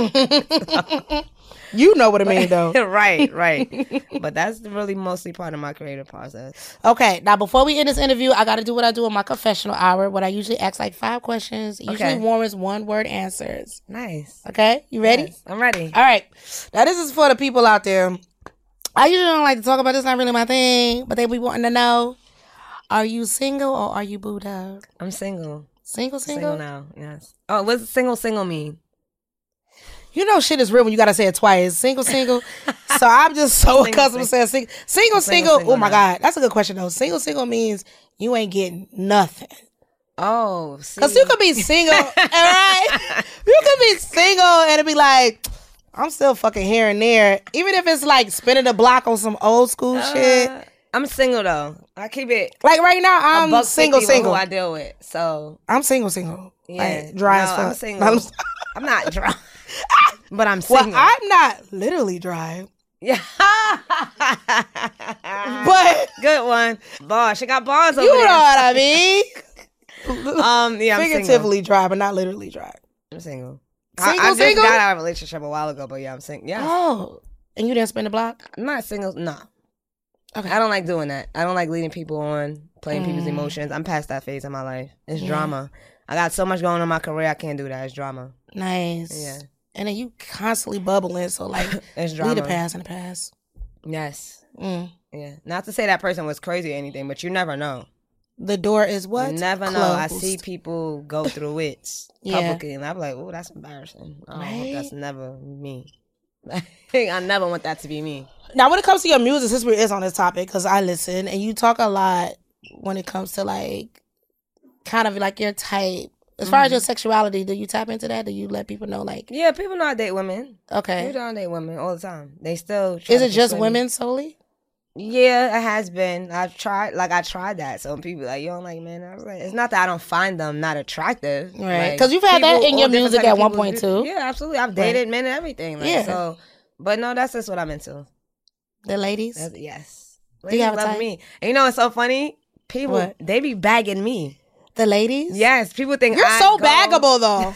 [SPEAKER 4] You know what I mean, though.
[SPEAKER 5] right, right. But that's really mostly part of my creative process.
[SPEAKER 4] Okay, now before we end this interview, I got to do what I do in my confessional hour. What I usually ask like five questions. It usually
[SPEAKER 5] Okay.
[SPEAKER 4] warrants one word answers.
[SPEAKER 5] Nice.
[SPEAKER 4] Okay, you ready?
[SPEAKER 5] Yes, I'm ready.
[SPEAKER 4] All right. Now this is for the people out there. I usually don't like to talk about this. Not really my thing, but they be wanting to know: are you single or are you booed up?
[SPEAKER 5] I'm single.
[SPEAKER 4] Single, single.
[SPEAKER 5] Single now, yes. Oh, what does single, single mean?
[SPEAKER 4] You know, shit is real when you gotta say it twice. Single, single. So I'm just so
[SPEAKER 5] Single,
[SPEAKER 4] accustomed to saying single, single,
[SPEAKER 5] Single,
[SPEAKER 4] single.
[SPEAKER 5] single
[SPEAKER 4] Oh my
[SPEAKER 5] now.
[SPEAKER 4] God, that's a good question though. Single, single means you ain't getting nothing.
[SPEAKER 5] Oh, see.
[SPEAKER 4] Cause you could be single, all right? You could be single and it'd be like, I'm still fucking here and there. Even if it's like spinning the block on some old school shit.
[SPEAKER 5] Uh, I'm single though. I keep it.
[SPEAKER 4] Like right now,
[SPEAKER 5] a
[SPEAKER 4] I'm
[SPEAKER 5] buck
[SPEAKER 4] single,
[SPEAKER 5] fifty with
[SPEAKER 4] single.
[SPEAKER 5] Who I deal with. So
[SPEAKER 4] I'm single, single.
[SPEAKER 5] yeah,
[SPEAKER 4] Like, dry
[SPEAKER 5] no,
[SPEAKER 4] as fuck.
[SPEAKER 5] I'm single. I'm not dry, but I'm
[SPEAKER 4] Well,
[SPEAKER 5] single.
[SPEAKER 4] I'm not literally dry,
[SPEAKER 5] yeah,
[SPEAKER 4] but
[SPEAKER 5] good one. Bars. She got bars over
[SPEAKER 4] you know
[SPEAKER 5] there.
[SPEAKER 4] what I mean.
[SPEAKER 5] Um, yeah, I'm single.
[SPEAKER 4] Figuratively dry, but not literally dry.
[SPEAKER 5] I'm single.
[SPEAKER 4] Single,
[SPEAKER 5] I, I just
[SPEAKER 4] single?
[SPEAKER 5] got out of a relationship a while ago, but yeah, I'm single. Yeah.
[SPEAKER 4] Oh, and you didn't spin the block?
[SPEAKER 5] I'm not single. No.
[SPEAKER 4] Okay.
[SPEAKER 5] I don't like doing that. I don't like leading people on, playing
[SPEAKER 4] Mm.
[SPEAKER 5] people's emotions. I'm past that phase in my life. It's
[SPEAKER 4] Yeah.
[SPEAKER 5] drama. I got so much going on in my career. I can't do that. It's drama.
[SPEAKER 4] Nice.
[SPEAKER 5] Yeah.
[SPEAKER 4] And then you constantly bubbling, so like,
[SPEAKER 5] It's
[SPEAKER 4] leave
[SPEAKER 5] drama.
[SPEAKER 4] the past in the past.
[SPEAKER 5] Yes.
[SPEAKER 4] Mm.
[SPEAKER 5] Yeah. Not to say that person was crazy or anything, but you never know.
[SPEAKER 4] The door is what?
[SPEAKER 5] You never know. I see
[SPEAKER 4] Closed.
[SPEAKER 5] people go through it
[SPEAKER 4] Yeah.
[SPEAKER 5] publicly, and I'm like, oh, that's embarrassing. I
[SPEAKER 4] Right?
[SPEAKER 5] hope that's never me. I never want that to be me.
[SPEAKER 4] Now, when it comes to your music, since we're is on this topic, because I listen, and you talk a lot when it comes to like, kind of like your type. As far as your sexuality, do you tap into that? Do you let people know like,
[SPEAKER 5] Yeah, people know I date women.
[SPEAKER 4] okay,
[SPEAKER 5] People don't date women all the time. They still try
[SPEAKER 4] is
[SPEAKER 5] to
[SPEAKER 4] it just
[SPEAKER 5] persuade me.
[SPEAKER 4] women solely?
[SPEAKER 5] Yeah, it has been. I've tried, like, I tried that. So people like, you don't like men? I was like, it's not that I don't find them not attractive.
[SPEAKER 4] Right.
[SPEAKER 5] Like,
[SPEAKER 4] 'Cause you've had that
[SPEAKER 5] people-
[SPEAKER 4] in your
[SPEAKER 5] all different
[SPEAKER 4] music
[SPEAKER 5] type of
[SPEAKER 4] at one
[SPEAKER 5] people
[SPEAKER 4] point,
[SPEAKER 5] do-
[SPEAKER 4] too.
[SPEAKER 5] Yeah, absolutely. I've dated men and everything. Like,
[SPEAKER 4] Yeah.
[SPEAKER 5] So, but no, that's just what I'm into.
[SPEAKER 4] The ladies?
[SPEAKER 5] That's, yes.
[SPEAKER 4] Do you have a
[SPEAKER 5] love
[SPEAKER 4] type?
[SPEAKER 5] me. And you know what's so funny? People,
[SPEAKER 4] What?
[SPEAKER 5] they be bagging me.
[SPEAKER 4] The ladies?
[SPEAKER 5] Yes, people think
[SPEAKER 4] You're
[SPEAKER 5] I
[SPEAKER 4] so
[SPEAKER 5] go-
[SPEAKER 4] baggable, though.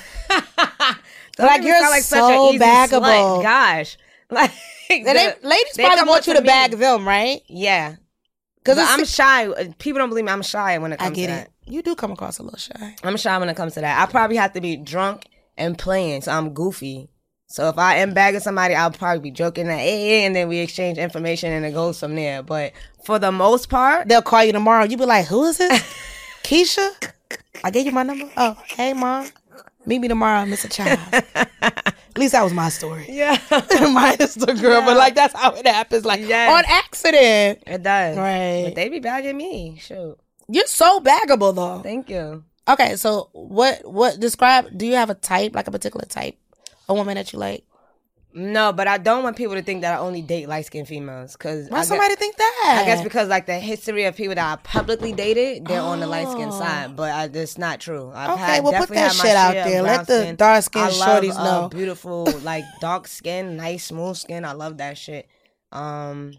[SPEAKER 5] Don't
[SPEAKER 4] Like,
[SPEAKER 5] make me
[SPEAKER 4] you're
[SPEAKER 5] sound like such
[SPEAKER 4] so
[SPEAKER 5] an easy
[SPEAKER 4] baggable.
[SPEAKER 5] slut. Gosh. Like,
[SPEAKER 4] And they,
[SPEAKER 5] the-
[SPEAKER 4] ladies
[SPEAKER 5] they
[SPEAKER 4] probably
[SPEAKER 5] come
[SPEAKER 4] want
[SPEAKER 5] up
[SPEAKER 4] you
[SPEAKER 5] to
[SPEAKER 4] to bag
[SPEAKER 5] me.
[SPEAKER 4] them, right?
[SPEAKER 5] Yeah.
[SPEAKER 4] 'Cause
[SPEAKER 5] Because
[SPEAKER 4] it's-
[SPEAKER 5] I'm shy. People don't believe me. I'm shy when it
[SPEAKER 4] I
[SPEAKER 5] comes
[SPEAKER 4] get
[SPEAKER 5] to
[SPEAKER 4] it.
[SPEAKER 5] that.
[SPEAKER 4] You do come across a little shy.
[SPEAKER 5] I'm shy when it comes to that. I probably have to be drunk and playing, so I'm goofy. So if I am bagging somebody, I'll probably be joking that, hey, and then we exchange information and it goes from there. But for the most part,
[SPEAKER 4] They'll call you tomorrow. You be like, who is this? Keisha? I gave you my number. Oh, hey, mom. Meet me tomorrow, Mister Child. At least that was my story.
[SPEAKER 5] yeah,
[SPEAKER 4] My Insta girl, but like that's how it happens, like
[SPEAKER 5] Yes.
[SPEAKER 4] on accident.
[SPEAKER 5] it does.
[SPEAKER 4] Right.
[SPEAKER 5] But they be bagging me. Shoot.
[SPEAKER 4] You're so baggable though.
[SPEAKER 5] Thank you.
[SPEAKER 4] Okay, so what what describe do you have a type, like a particular type? A woman that you like?
[SPEAKER 5] No, but I don't want people to think that I only date light skinned females. Cause
[SPEAKER 4] Why
[SPEAKER 5] I
[SPEAKER 4] somebody
[SPEAKER 5] guess,
[SPEAKER 4] think that?
[SPEAKER 5] I guess because like the history of people that I publicly dated, they're on the light skinned
[SPEAKER 4] Oh.
[SPEAKER 5] side. But I, that's not true. I've
[SPEAKER 4] Okay,
[SPEAKER 5] had,
[SPEAKER 4] well, put
[SPEAKER 5] definitely
[SPEAKER 4] that
[SPEAKER 5] had my
[SPEAKER 4] shit out
[SPEAKER 5] share of
[SPEAKER 4] there.
[SPEAKER 5] brown
[SPEAKER 4] Let the
[SPEAKER 5] skin.
[SPEAKER 4] dark-skinned
[SPEAKER 5] I love,
[SPEAKER 4] shorties
[SPEAKER 5] uh,
[SPEAKER 4] know.
[SPEAKER 5] beautiful, like dark skin, nice, smooth skin. I love that shit. Um,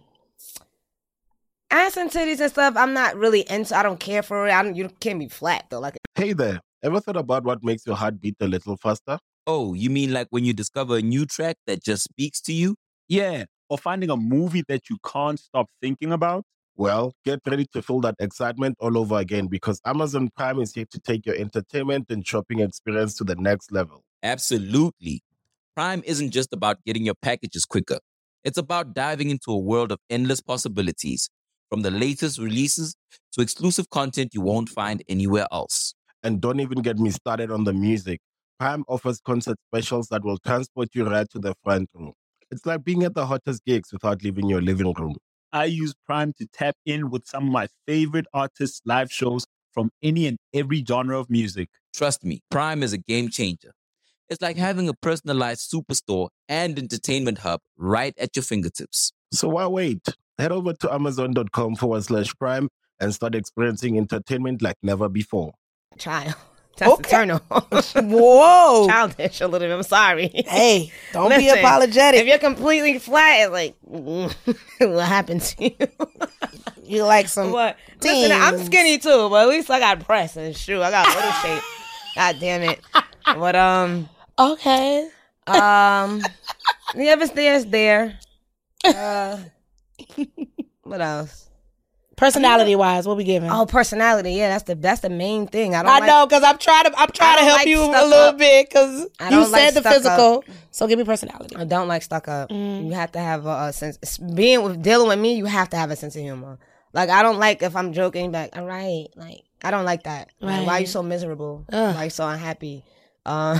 [SPEAKER 5] ass and titties and stuff, I'm not really into. I don't care for it. I don't, you can't be flat though. Like
[SPEAKER 1] Hey there, ever thought about what makes your heart beat a little faster?
[SPEAKER 2] Oh, you mean like when you discover a new track that just speaks to you?
[SPEAKER 3] Yeah. Or finding a movie that you can't stop thinking about.
[SPEAKER 1] Well, get ready to feel that excitement all over again because Amazon Prime is here to take your entertainment and shopping experience to the next level.
[SPEAKER 2] Absolutely. Prime isn't just about getting your packages quicker. It's about diving into a world of endless possibilities, from the latest releases to exclusive content you won't find anywhere else.
[SPEAKER 1] And don't even get me started on the music. Prime offers concert specials that will transport you right to the front row. It's like being at the hottest gigs without leaving your living room.
[SPEAKER 3] I use Prime to tap in with some of my favorite artists' live shows from any and every genre of music.
[SPEAKER 2] Trust me, Prime is a game changer. It's like having a personalized superstore and entertainment hub right at your fingertips.
[SPEAKER 1] So why wait? Head over to amazon.com forward slash prime and start experiencing entertainment like never before.
[SPEAKER 5] child. That's
[SPEAKER 4] Okay.
[SPEAKER 5] the turn on.
[SPEAKER 4] Whoa.
[SPEAKER 5] Childish a little bit. I'm sorry.
[SPEAKER 4] Hey, don't be
[SPEAKER 5] Listen,
[SPEAKER 4] apologetic.
[SPEAKER 5] If you're completely flat, it's like, what happened to you?
[SPEAKER 4] You like some
[SPEAKER 5] What? Listen, I'm
[SPEAKER 4] teens.
[SPEAKER 5] skinny too, but at least I got press and shoe. I got little shape. God damn it. But um,
[SPEAKER 4] Okay.
[SPEAKER 5] um, yeah, if it's there, it's there. Uh, what else?
[SPEAKER 4] Personality wise, what we giving?
[SPEAKER 5] Oh, personality. Yeah, that's the that's the main thing. I don't
[SPEAKER 4] I
[SPEAKER 5] like,
[SPEAKER 4] know, because I'm trying to I'm trying
[SPEAKER 5] I
[SPEAKER 4] to
[SPEAKER 5] don't
[SPEAKER 4] help
[SPEAKER 5] like
[SPEAKER 4] you a
[SPEAKER 5] stuck
[SPEAKER 4] little
[SPEAKER 5] up.
[SPEAKER 4] bit because
[SPEAKER 5] I
[SPEAKER 4] you
[SPEAKER 5] don't
[SPEAKER 4] said
[SPEAKER 5] like
[SPEAKER 4] the
[SPEAKER 5] stuck
[SPEAKER 4] physical. So give me personality.
[SPEAKER 5] I don't like stuck up.
[SPEAKER 4] Mm.
[SPEAKER 5] You have to have a, a sense. Being with dealing with me, you have to have a sense of humor. Like I don't like if I'm joking, like all right, like I don't like that. Like, why are you
[SPEAKER 4] Right.
[SPEAKER 5] so miserable?
[SPEAKER 4] Ugh.
[SPEAKER 5] Why are you so unhappy? Uh,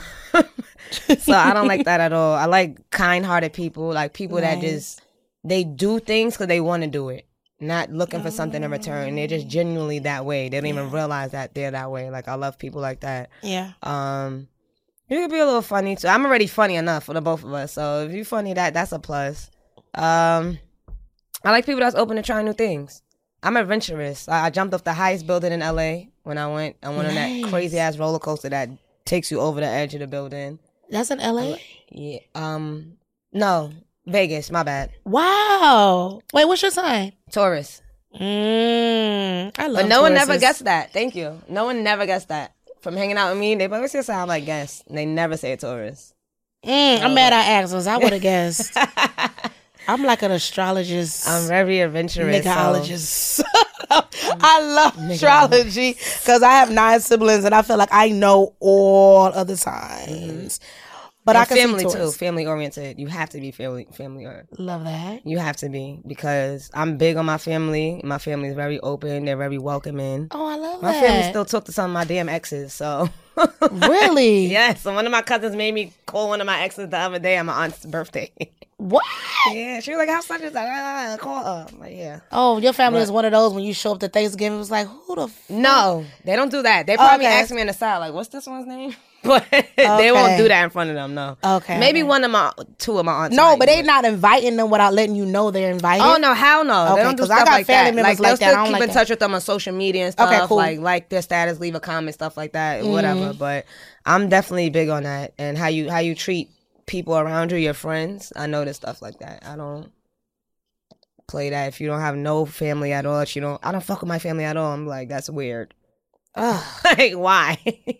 [SPEAKER 5] so I don't like that at all. I like kind-hearted people, like people that
[SPEAKER 4] Nice.
[SPEAKER 5] just they do things because they want to do it, not looking for something in return. They're just genuinely that way. They don't even realize that they're that way. Like I love people like that.
[SPEAKER 4] Yeah.
[SPEAKER 5] Um, you could be a little funny too. I'm already funny enough for the both of us. So if you're funny, that that's a plus. Um, I like people that's open to trying new things. I'm adventurous. I, I jumped off the highest building in L A when I went. I went on that
[SPEAKER 4] Nice.
[SPEAKER 5] crazy ass roller coaster that takes you over the edge of the building.
[SPEAKER 4] That's in L A?
[SPEAKER 5] Yeah. Um. No, Vegas. My bad.
[SPEAKER 4] Wow. Wait, what's your sign?
[SPEAKER 5] Taurus.
[SPEAKER 4] Mm, I love
[SPEAKER 5] But no one never
[SPEAKER 4] Tauruses.
[SPEAKER 5] guessed that. Thank you. No one never guessed that. from hanging out with me. They always say I'm like guest. And they never say Taurus.
[SPEAKER 4] Mm, I'm mad I asked us. I would have guessed. I'm like an astrologist.
[SPEAKER 5] I'm very adventurous.
[SPEAKER 4] Niggaologist. So. I love astrology because I have nine siblings and I feel like I know all of the signs. Mm-hmm. But
[SPEAKER 5] and
[SPEAKER 4] I can
[SPEAKER 5] family
[SPEAKER 4] see
[SPEAKER 5] too, family oriented. You have to be family family oriented.
[SPEAKER 4] Love that.
[SPEAKER 5] You have to be because I'm big on my family. My family is very open. They're very welcoming.
[SPEAKER 4] Oh, I love
[SPEAKER 5] my
[SPEAKER 4] that.
[SPEAKER 5] My family still talk to some of my damn exes. So
[SPEAKER 4] really,
[SPEAKER 5] yes. So one of my cousins made me call one of my exes the other day on my aunt's birthday.
[SPEAKER 4] What?
[SPEAKER 5] Yeah, she was like, "How such is that?" Ah, call her. I'm like, yeah.
[SPEAKER 4] Oh, your family
[SPEAKER 5] but,
[SPEAKER 4] is one of those when you show up to Thanksgiving, it was like, who the? Fuck?
[SPEAKER 5] No, they don't do that. They probably
[SPEAKER 4] okay.
[SPEAKER 5] ask me on the side, like, "What's this one's name?" But okay. They won't do that in front of them. No.
[SPEAKER 4] Okay.
[SPEAKER 5] Maybe
[SPEAKER 4] okay.
[SPEAKER 5] one of my, two of my aunts.
[SPEAKER 4] No, but they not inviting them without letting you know they're invited.
[SPEAKER 5] Oh no, hell no.
[SPEAKER 4] Okay,
[SPEAKER 5] they don't do stuff
[SPEAKER 4] I got
[SPEAKER 5] like
[SPEAKER 4] family
[SPEAKER 5] that.
[SPEAKER 4] members
[SPEAKER 5] like,
[SPEAKER 4] like
[SPEAKER 5] they'll
[SPEAKER 4] that.
[SPEAKER 5] still keep
[SPEAKER 4] like
[SPEAKER 5] in
[SPEAKER 4] that.
[SPEAKER 5] touch with them on social media and stuff.
[SPEAKER 4] Okay, cool.
[SPEAKER 5] Like like their status, leave a comment, stuff like that,
[SPEAKER 4] Mm-hmm.
[SPEAKER 5] whatever. But I'm definitely big on that and how you how you treat people around you, your friends. I notice stuff like that. I don't play that. If you don't have no family at all, if you don't, I don't fuck with my family at all. I'm like, that's weird. Like why?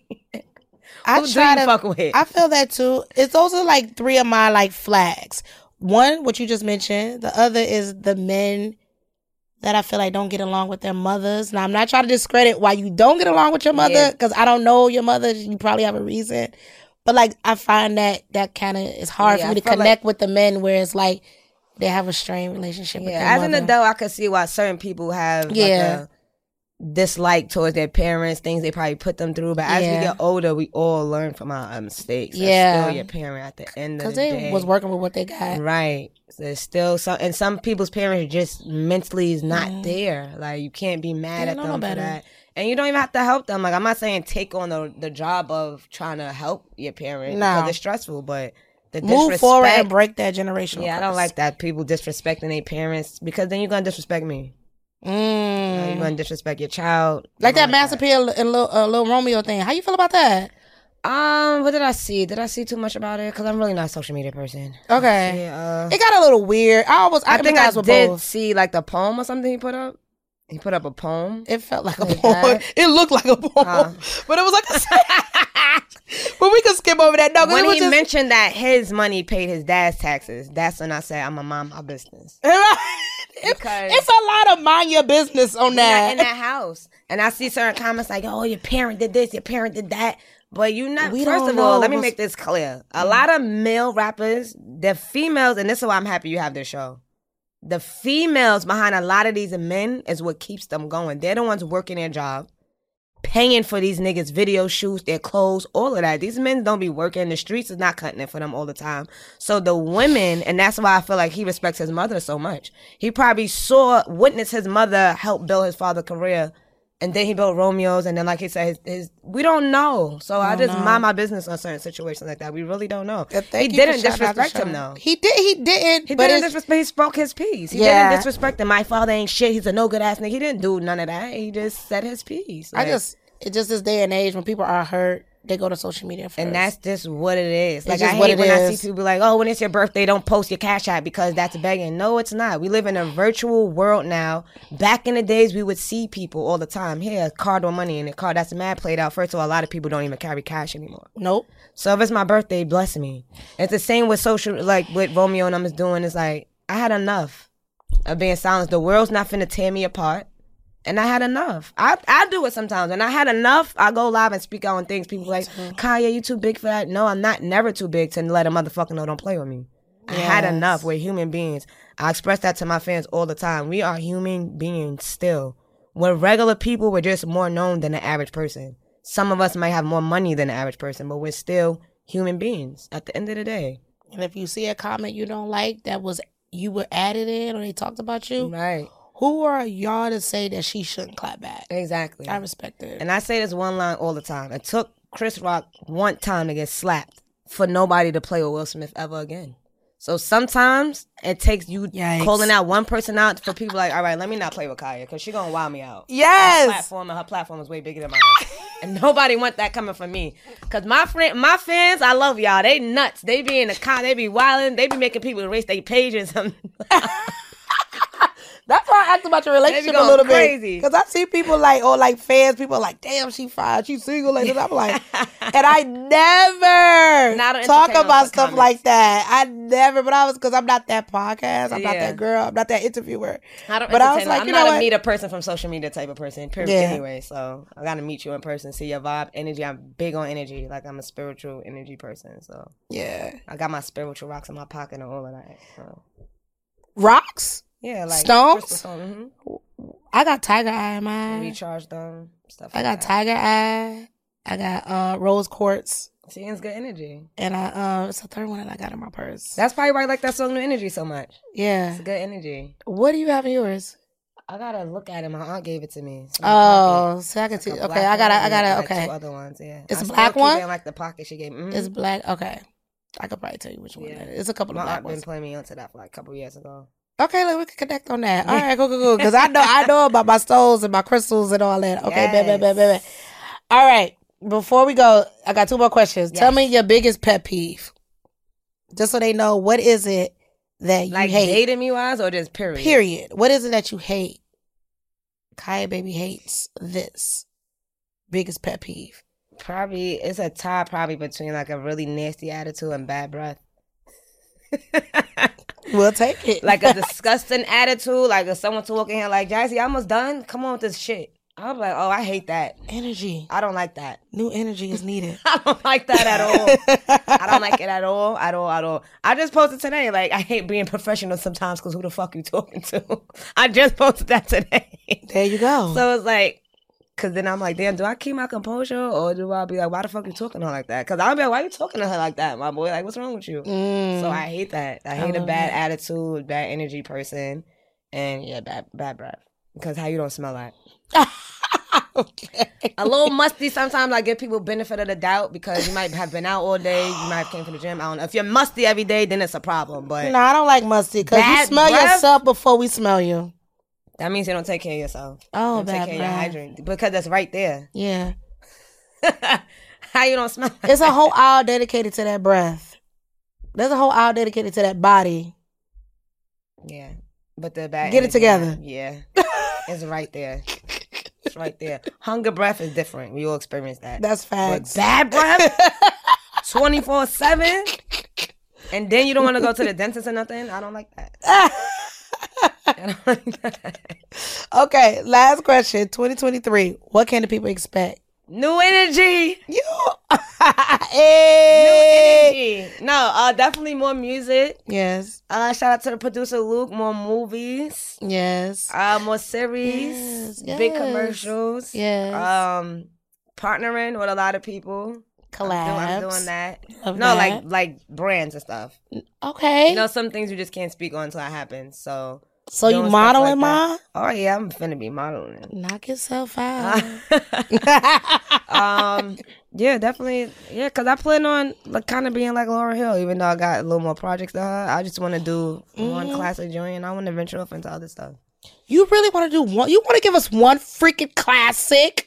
[SPEAKER 4] I
[SPEAKER 5] Who
[SPEAKER 4] try
[SPEAKER 5] do you
[SPEAKER 4] to
[SPEAKER 5] fuck with?
[SPEAKER 4] I feel that too. It's those are like three of my like flags. One, what you just mentioned. The other is the men that I feel like don't get along with their mothers. Now I'm not trying to discredit why you don't get along with your mother because yeah. I don't know your mother. You probably have a reason. But like I find that that kind of is hard
[SPEAKER 5] yeah,
[SPEAKER 4] for me to connect like, with the men where it's like they have a strained relationship.
[SPEAKER 5] Yeah,
[SPEAKER 4] with their
[SPEAKER 5] as
[SPEAKER 4] mother.
[SPEAKER 5] an adult, I could see why certain people have
[SPEAKER 4] yeah.
[SPEAKER 5] like a dislike towards their parents, things they probably put them through. But as
[SPEAKER 4] yeah.
[SPEAKER 5] we get older, we all learn from our mistakes.
[SPEAKER 4] Yeah,
[SPEAKER 5] it's still your parent at the end of the
[SPEAKER 4] day.
[SPEAKER 5] Because
[SPEAKER 4] they was working with what they got.
[SPEAKER 5] Right. So it's still some, and some people's parents just mentally is not mm. there. Like you can't be mad
[SPEAKER 4] yeah,
[SPEAKER 5] at them
[SPEAKER 4] no
[SPEAKER 5] for that. And you don't even have to help them. Like I'm not saying take on the the job of trying to help your parent
[SPEAKER 4] no.
[SPEAKER 5] because it's stressful, but the
[SPEAKER 4] move
[SPEAKER 5] disrespect,
[SPEAKER 4] forward and break that generational.
[SPEAKER 5] Yeah,
[SPEAKER 4] curse.
[SPEAKER 5] I don't like that people disrespecting their parents because then you're gonna disrespect me.
[SPEAKER 4] Mm.
[SPEAKER 5] You know, you're gonna disrespect your child.
[SPEAKER 4] Like that Master P and Lil, uh, Lil Romeo thing. How you feel about that?
[SPEAKER 5] Um, what did I see? Did I see too much about it? Because I'm really not a social media person.
[SPEAKER 4] Okay.
[SPEAKER 5] Yeah, uh,
[SPEAKER 4] it got a little weird. I almost I,
[SPEAKER 5] I think I
[SPEAKER 4] with
[SPEAKER 5] did
[SPEAKER 4] both.
[SPEAKER 5] see like the poem or something he put up. He put up a poem.
[SPEAKER 4] It felt like a
[SPEAKER 5] Like
[SPEAKER 4] poem.
[SPEAKER 5] that.
[SPEAKER 4] It looked like a poem,
[SPEAKER 5] Uh.
[SPEAKER 4] but it was like a. But we could skip over that. No,
[SPEAKER 5] When
[SPEAKER 4] it was
[SPEAKER 5] he
[SPEAKER 4] just...
[SPEAKER 5] mentioned that his money paid his dad's taxes, that's when I said I'm a mind my business.
[SPEAKER 4] it,
[SPEAKER 5] Because
[SPEAKER 4] it's a lot of mind your business on that.
[SPEAKER 5] in that house, and I see certain comments like, "Oh, your parent did this, your parent did that." But you not.
[SPEAKER 4] We
[SPEAKER 5] first
[SPEAKER 4] don't
[SPEAKER 5] of all,
[SPEAKER 4] know
[SPEAKER 5] let me
[SPEAKER 4] what's-
[SPEAKER 5] make this clear. A lot of male rappers, the females, and this is why I'm happy you have this show. The females behind a lot of these men is what keeps them going. They're the ones working their job, paying for these niggas' video shoots, their clothes, all of that. These men don't be working. The streets is not cutting it for them all the time. So the women, and that's why I feel like he respects his mother so much. He probably saw, witnessed his mother help build his father's career. And then he built Romeo's, and then like he said, his, his we don't know. So I just
[SPEAKER 4] know.
[SPEAKER 5] mind my business on certain situations like that. We really don't know.
[SPEAKER 4] Yeah,
[SPEAKER 5] He
[SPEAKER 4] thank you
[SPEAKER 5] didn't
[SPEAKER 4] for shouting out the
[SPEAKER 5] disrespect him
[SPEAKER 4] show.
[SPEAKER 5] though.
[SPEAKER 4] He did. He didn't.
[SPEAKER 5] He
[SPEAKER 4] but
[SPEAKER 5] didn't
[SPEAKER 4] it's-
[SPEAKER 5] disrespect. He spoke his piece. He
[SPEAKER 4] Yeah.
[SPEAKER 5] didn't disrespect him. My father ain't shit. He's a no good ass nigga. He didn't do none of that. He just said his piece.
[SPEAKER 4] I
[SPEAKER 5] Like,
[SPEAKER 4] just it just this day and age when people are hurt, they go to social media first.
[SPEAKER 5] and that's just what it is. Like
[SPEAKER 4] just
[SPEAKER 5] I
[SPEAKER 4] what
[SPEAKER 5] hate
[SPEAKER 4] it
[SPEAKER 5] when I
[SPEAKER 4] is.
[SPEAKER 5] see people like, oh, when it's your birthday, don't post your cash app because that's begging. No, it's not. We live in a virtual world now. Back in the days, we would see people all the time. Here, card or money in the card. That's mad played out. First of all, a lot of people don't even carry cash anymore.
[SPEAKER 4] Nope.
[SPEAKER 5] So if it's my birthday, bless me. It's the same with social, like what Romeo and them is doing. It's like, I had enough of being silenced. The world's not finna tear me apart. And I had enough. I I do it sometimes. And I had enough. I go live and speak out on things. People like, Kanye, you too big for that. No, I'm not never too big to let a motherfucker know don't play with me. I had
[SPEAKER 4] Yes.
[SPEAKER 5] enough. We're human beings. I express that to my fans all the time. We are human beings still. We're regular people. We're just more known than the average person. Some of us might have more money than the average person, but we're still human beings at the end of the day.
[SPEAKER 4] And if you see a comment you don't like that was you were added in or they talked about you,
[SPEAKER 5] Right.
[SPEAKER 4] who are y'all to say that she shouldn't clap back?
[SPEAKER 5] Exactly.
[SPEAKER 4] I respect it.
[SPEAKER 5] And I say this one line all the time. It took Chris Rock one time to get slapped for nobody to play with Will Smith ever again. So sometimes it takes you
[SPEAKER 4] Yikes.
[SPEAKER 5] calling out one person out for people like, all right, let me not play with Kaya because she's going to wild me out.
[SPEAKER 4] Yes.
[SPEAKER 5] Her platform and her platform is way bigger than mine. And nobody want that coming from me. Because my friend, my fans, I love y'all. They nuts. They be in the car. They be wilding. They be making people erase their pages.
[SPEAKER 4] That's why I asked about your relationship a
[SPEAKER 5] going
[SPEAKER 4] little
[SPEAKER 5] crazy.
[SPEAKER 4] bit. Because I see people like, or like fans, people are like, damn, she fine, she single. Like this. I'm like, and I never
[SPEAKER 5] Not on
[SPEAKER 4] talk
[SPEAKER 5] entertainment
[SPEAKER 4] about stuff
[SPEAKER 5] comments.
[SPEAKER 4] like that. I never, but I was, because I'm not that podcast. I'm not
[SPEAKER 5] Yeah.
[SPEAKER 4] that girl. I'm not that interviewer.
[SPEAKER 5] I don't
[SPEAKER 4] But I was
[SPEAKER 5] entertain-
[SPEAKER 4] like,
[SPEAKER 5] I'm
[SPEAKER 4] you
[SPEAKER 5] not
[SPEAKER 4] know
[SPEAKER 5] a
[SPEAKER 4] what?
[SPEAKER 5] meet a person from social media type of person. Period.
[SPEAKER 4] Yeah.
[SPEAKER 5] Anyway, so I gotta meet you in person, see your vibe, energy. I'm big on energy. Like I'm a spiritual energy person. So
[SPEAKER 4] Yeah.
[SPEAKER 5] I got my spiritual rocks in my pocket and all of that. So.
[SPEAKER 4] Rocks?
[SPEAKER 5] Yeah, like
[SPEAKER 4] Stones?
[SPEAKER 5] crystal stone, mhm.
[SPEAKER 4] I got tiger eye in mine.
[SPEAKER 5] Recharge them, stuff.
[SPEAKER 4] I
[SPEAKER 5] like
[SPEAKER 4] got
[SPEAKER 5] that.
[SPEAKER 4] tiger eye. I got uh, rose quartz.
[SPEAKER 5] See, it's good energy.
[SPEAKER 4] And I, uh, it's the third one that I got in my purse.
[SPEAKER 5] That's probably why I like that song, New Energy, so much.
[SPEAKER 4] Yeah.
[SPEAKER 5] It's good energy.
[SPEAKER 4] What do you have in yours?
[SPEAKER 5] I gotta look at it. My aunt gave it to me. It's in my pocket.
[SPEAKER 4] Oh, so I can
[SPEAKER 5] It's
[SPEAKER 4] see.
[SPEAKER 5] like a
[SPEAKER 4] Okay,
[SPEAKER 5] black
[SPEAKER 4] I gotta,
[SPEAKER 5] one
[SPEAKER 4] I
[SPEAKER 5] and
[SPEAKER 4] gotta,
[SPEAKER 5] like
[SPEAKER 4] okay.
[SPEAKER 5] Two other ones, yeah.
[SPEAKER 4] It's
[SPEAKER 5] I
[SPEAKER 4] a
[SPEAKER 5] still
[SPEAKER 4] black
[SPEAKER 5] keep
[SPEAKER 4] one?
[SPEAKER 5] It in like the pocket she gave me. Mhm.
[SPEAKER 4] It's black. Okay. I could probably tell you which one
[SPEAKER 5] Yeah.
[SPEAKER 4] that is. It's a couple
[SPEAKER 5] My
[SPEAKER 4] of black
[SPEAKER 5] aunt been
[SPEAKER 4] ones.
[SPEAKER 5] playing me onto that for like a couple years ago.
[SPEAKER 4] Okay, like we can connect on that. All right, cool, cool, cool. Because I know, I know about my stones and my crystals and all that. Okay, bad, bad, bad, bad, bad. All right. Before we go, I got two more questions.
[SPEAKER 5] Yes.
[SPEAKER 4] Tell me your biggest pet peeve, just so they know what is it that you
[SPEAKER 5] Like
[SPEAKER 4] hate.
[SPEAKER 5] dating me wise or just period?
[SPEAKER 4] Period. What is it that you hate? Kaya Baby hates this. Biggest pet peeve.
[SPEAKER 5] Probably it's a tie probably between like a really nasty attitude and bad breath.
[SPEAKER 4] We'll take it.
[SPEAKER 5] Like a disgusting attitude. Like if someone to walk in here like, Jazzy, I almost done. Come on with this shit. I'm like, oh, I hate that.
[SPEAKER 4] energy.
[SPEAKER 5] I don't like that.
[SPEAKER 4] New energy is needed.
[SPEAKER 5] I don't like that at all. I don't like it at all, at all, at all. I just posted today, like, I hate being professional sometimes because who the fuck you talking to? I just posted that today.
[SPEAKER 4] There you go.
[SPEAKER 5] So it's like, because then I'm like, damn, do I keep my composure or do I be like, why the fuck you talking to her like that? Because I'll be like, why you talking to her like that, my boy? Like, what's wrong with you?
[SPEAKER 4] Mm.
[SPEAKER 5] So I hate that. I
[SPEAKER 4] I
[SPEAKER 5] hate a
[SPEAKER 4] love
[SPEAKER 5] bad
[SPEAKER 4] that.
[SPEAKER 5] attitude, bad energy person, and yeah, bad bad breath. Because how you don't smell that?
[SPEAKER 4] Okay.
[SPEAKER 5] A little musty sometimes. I give people benefit of the doubt because you might have been out all day. You might have came from the gym. I don't know. If you're musty every day, then it's a problem. But
[SPEAKER 4] No, I don't like musty because you
[SPEAKER 5] Bad
[SPEAKER 4] smell
[SPEAKER 5] breath?
[SPEAKER 4] yourself before we smell you.
[SPEAKER 5] that means you don't take care of yourself.
[SPEAKER 4] Oh,
[SPEAKER 5] You don't
[SPEAKER 4] bad
[SPEAKER 5] take care of your
[SPEAKER 4] breath.
[SPEAKER 5] hydrant because that's right there.
[SPEAKER 4] Yeah.
[SPEAKER 5] How you don't smell?
[SPEAKER 4] It's a whole hour dedicated to that breath. There's a whole hour dedicated to that body.
[SPEAKER 5] Yeah, but the bad.
[SPEAKER 4] Get it
[SPEAKER 5] energy,
[SPEAKER 4] together.
[SPEAKER 5] Yeah, it's right there. It's right there. Hunger breath is different. We all experience that.
[SPEAKER 4] That's
[SPEAKER 5] But
[SPEAKER 4] facts.
[SPEAKER 5] bad breath, twenty-four seven, and then you don't want to go to the dentist or nothing. I don't like that. I don't like that.
[SPEAKER 4] Okay, last question. twenty twenty-three. What can the people expect?
[SPEAKER 5] New energy.
[SPEAKER 4] You.
[SPEAKER 5] New
[SPEAKER 4] Hey.
[SPEAKER 5] energy. No, uh, definitely more music.
[SPEAKER 4] Yes.
[SPEAKER 5] Uh, shout out to the producer Luke. More movies.
[SPEAKER 4] Yes.
[SPEAKER 5] Uh, more series.
[SPEAKER 4] Yes,
[SPEAKER 5] Big
[SPEAKER 4] yes.
[SPEAKER 5] commercials.
[SPEAKER 4] Yes.
[SPEAKER 5] Um, partnering with a lot of people. I'm doing, I'm
[SPEAKER 4] Collabs.
[SPEAKER 5] doing that.
[SPEAKER 4] Love
[SPEAKER 5] no,
[SPEAKER 4] that.
[SPEAKER 5] like like brands and stuff.
[SPEAKER 4] Okay.
[SPEAKER 5] You know, some things you just can't speak on until it happens. So,
[SPEAKER 4] so you
[SPEAKER 5] doing stuff
[SPEAKER 4] modeling,
[SPEAKER 5] like
[SPEAKER 4] Ma?
[SPEAKER 5] that. Oh yeah, I'm finna be modeling.
[SPEAKER 4] Knock yourself out.
[SPEAKER 5] um, yeah, definitely. Yeah, cause I plan on like kind of being like Laura Hill, even though I got a little more projects than her. I just want to do one
[SPEAKER 4] Mhm.
[SPEAKER 5] classic joint, and I want to venture off into other stuff.
[SPEAKER 4] You really want to do one? You want to give us one freaking classic?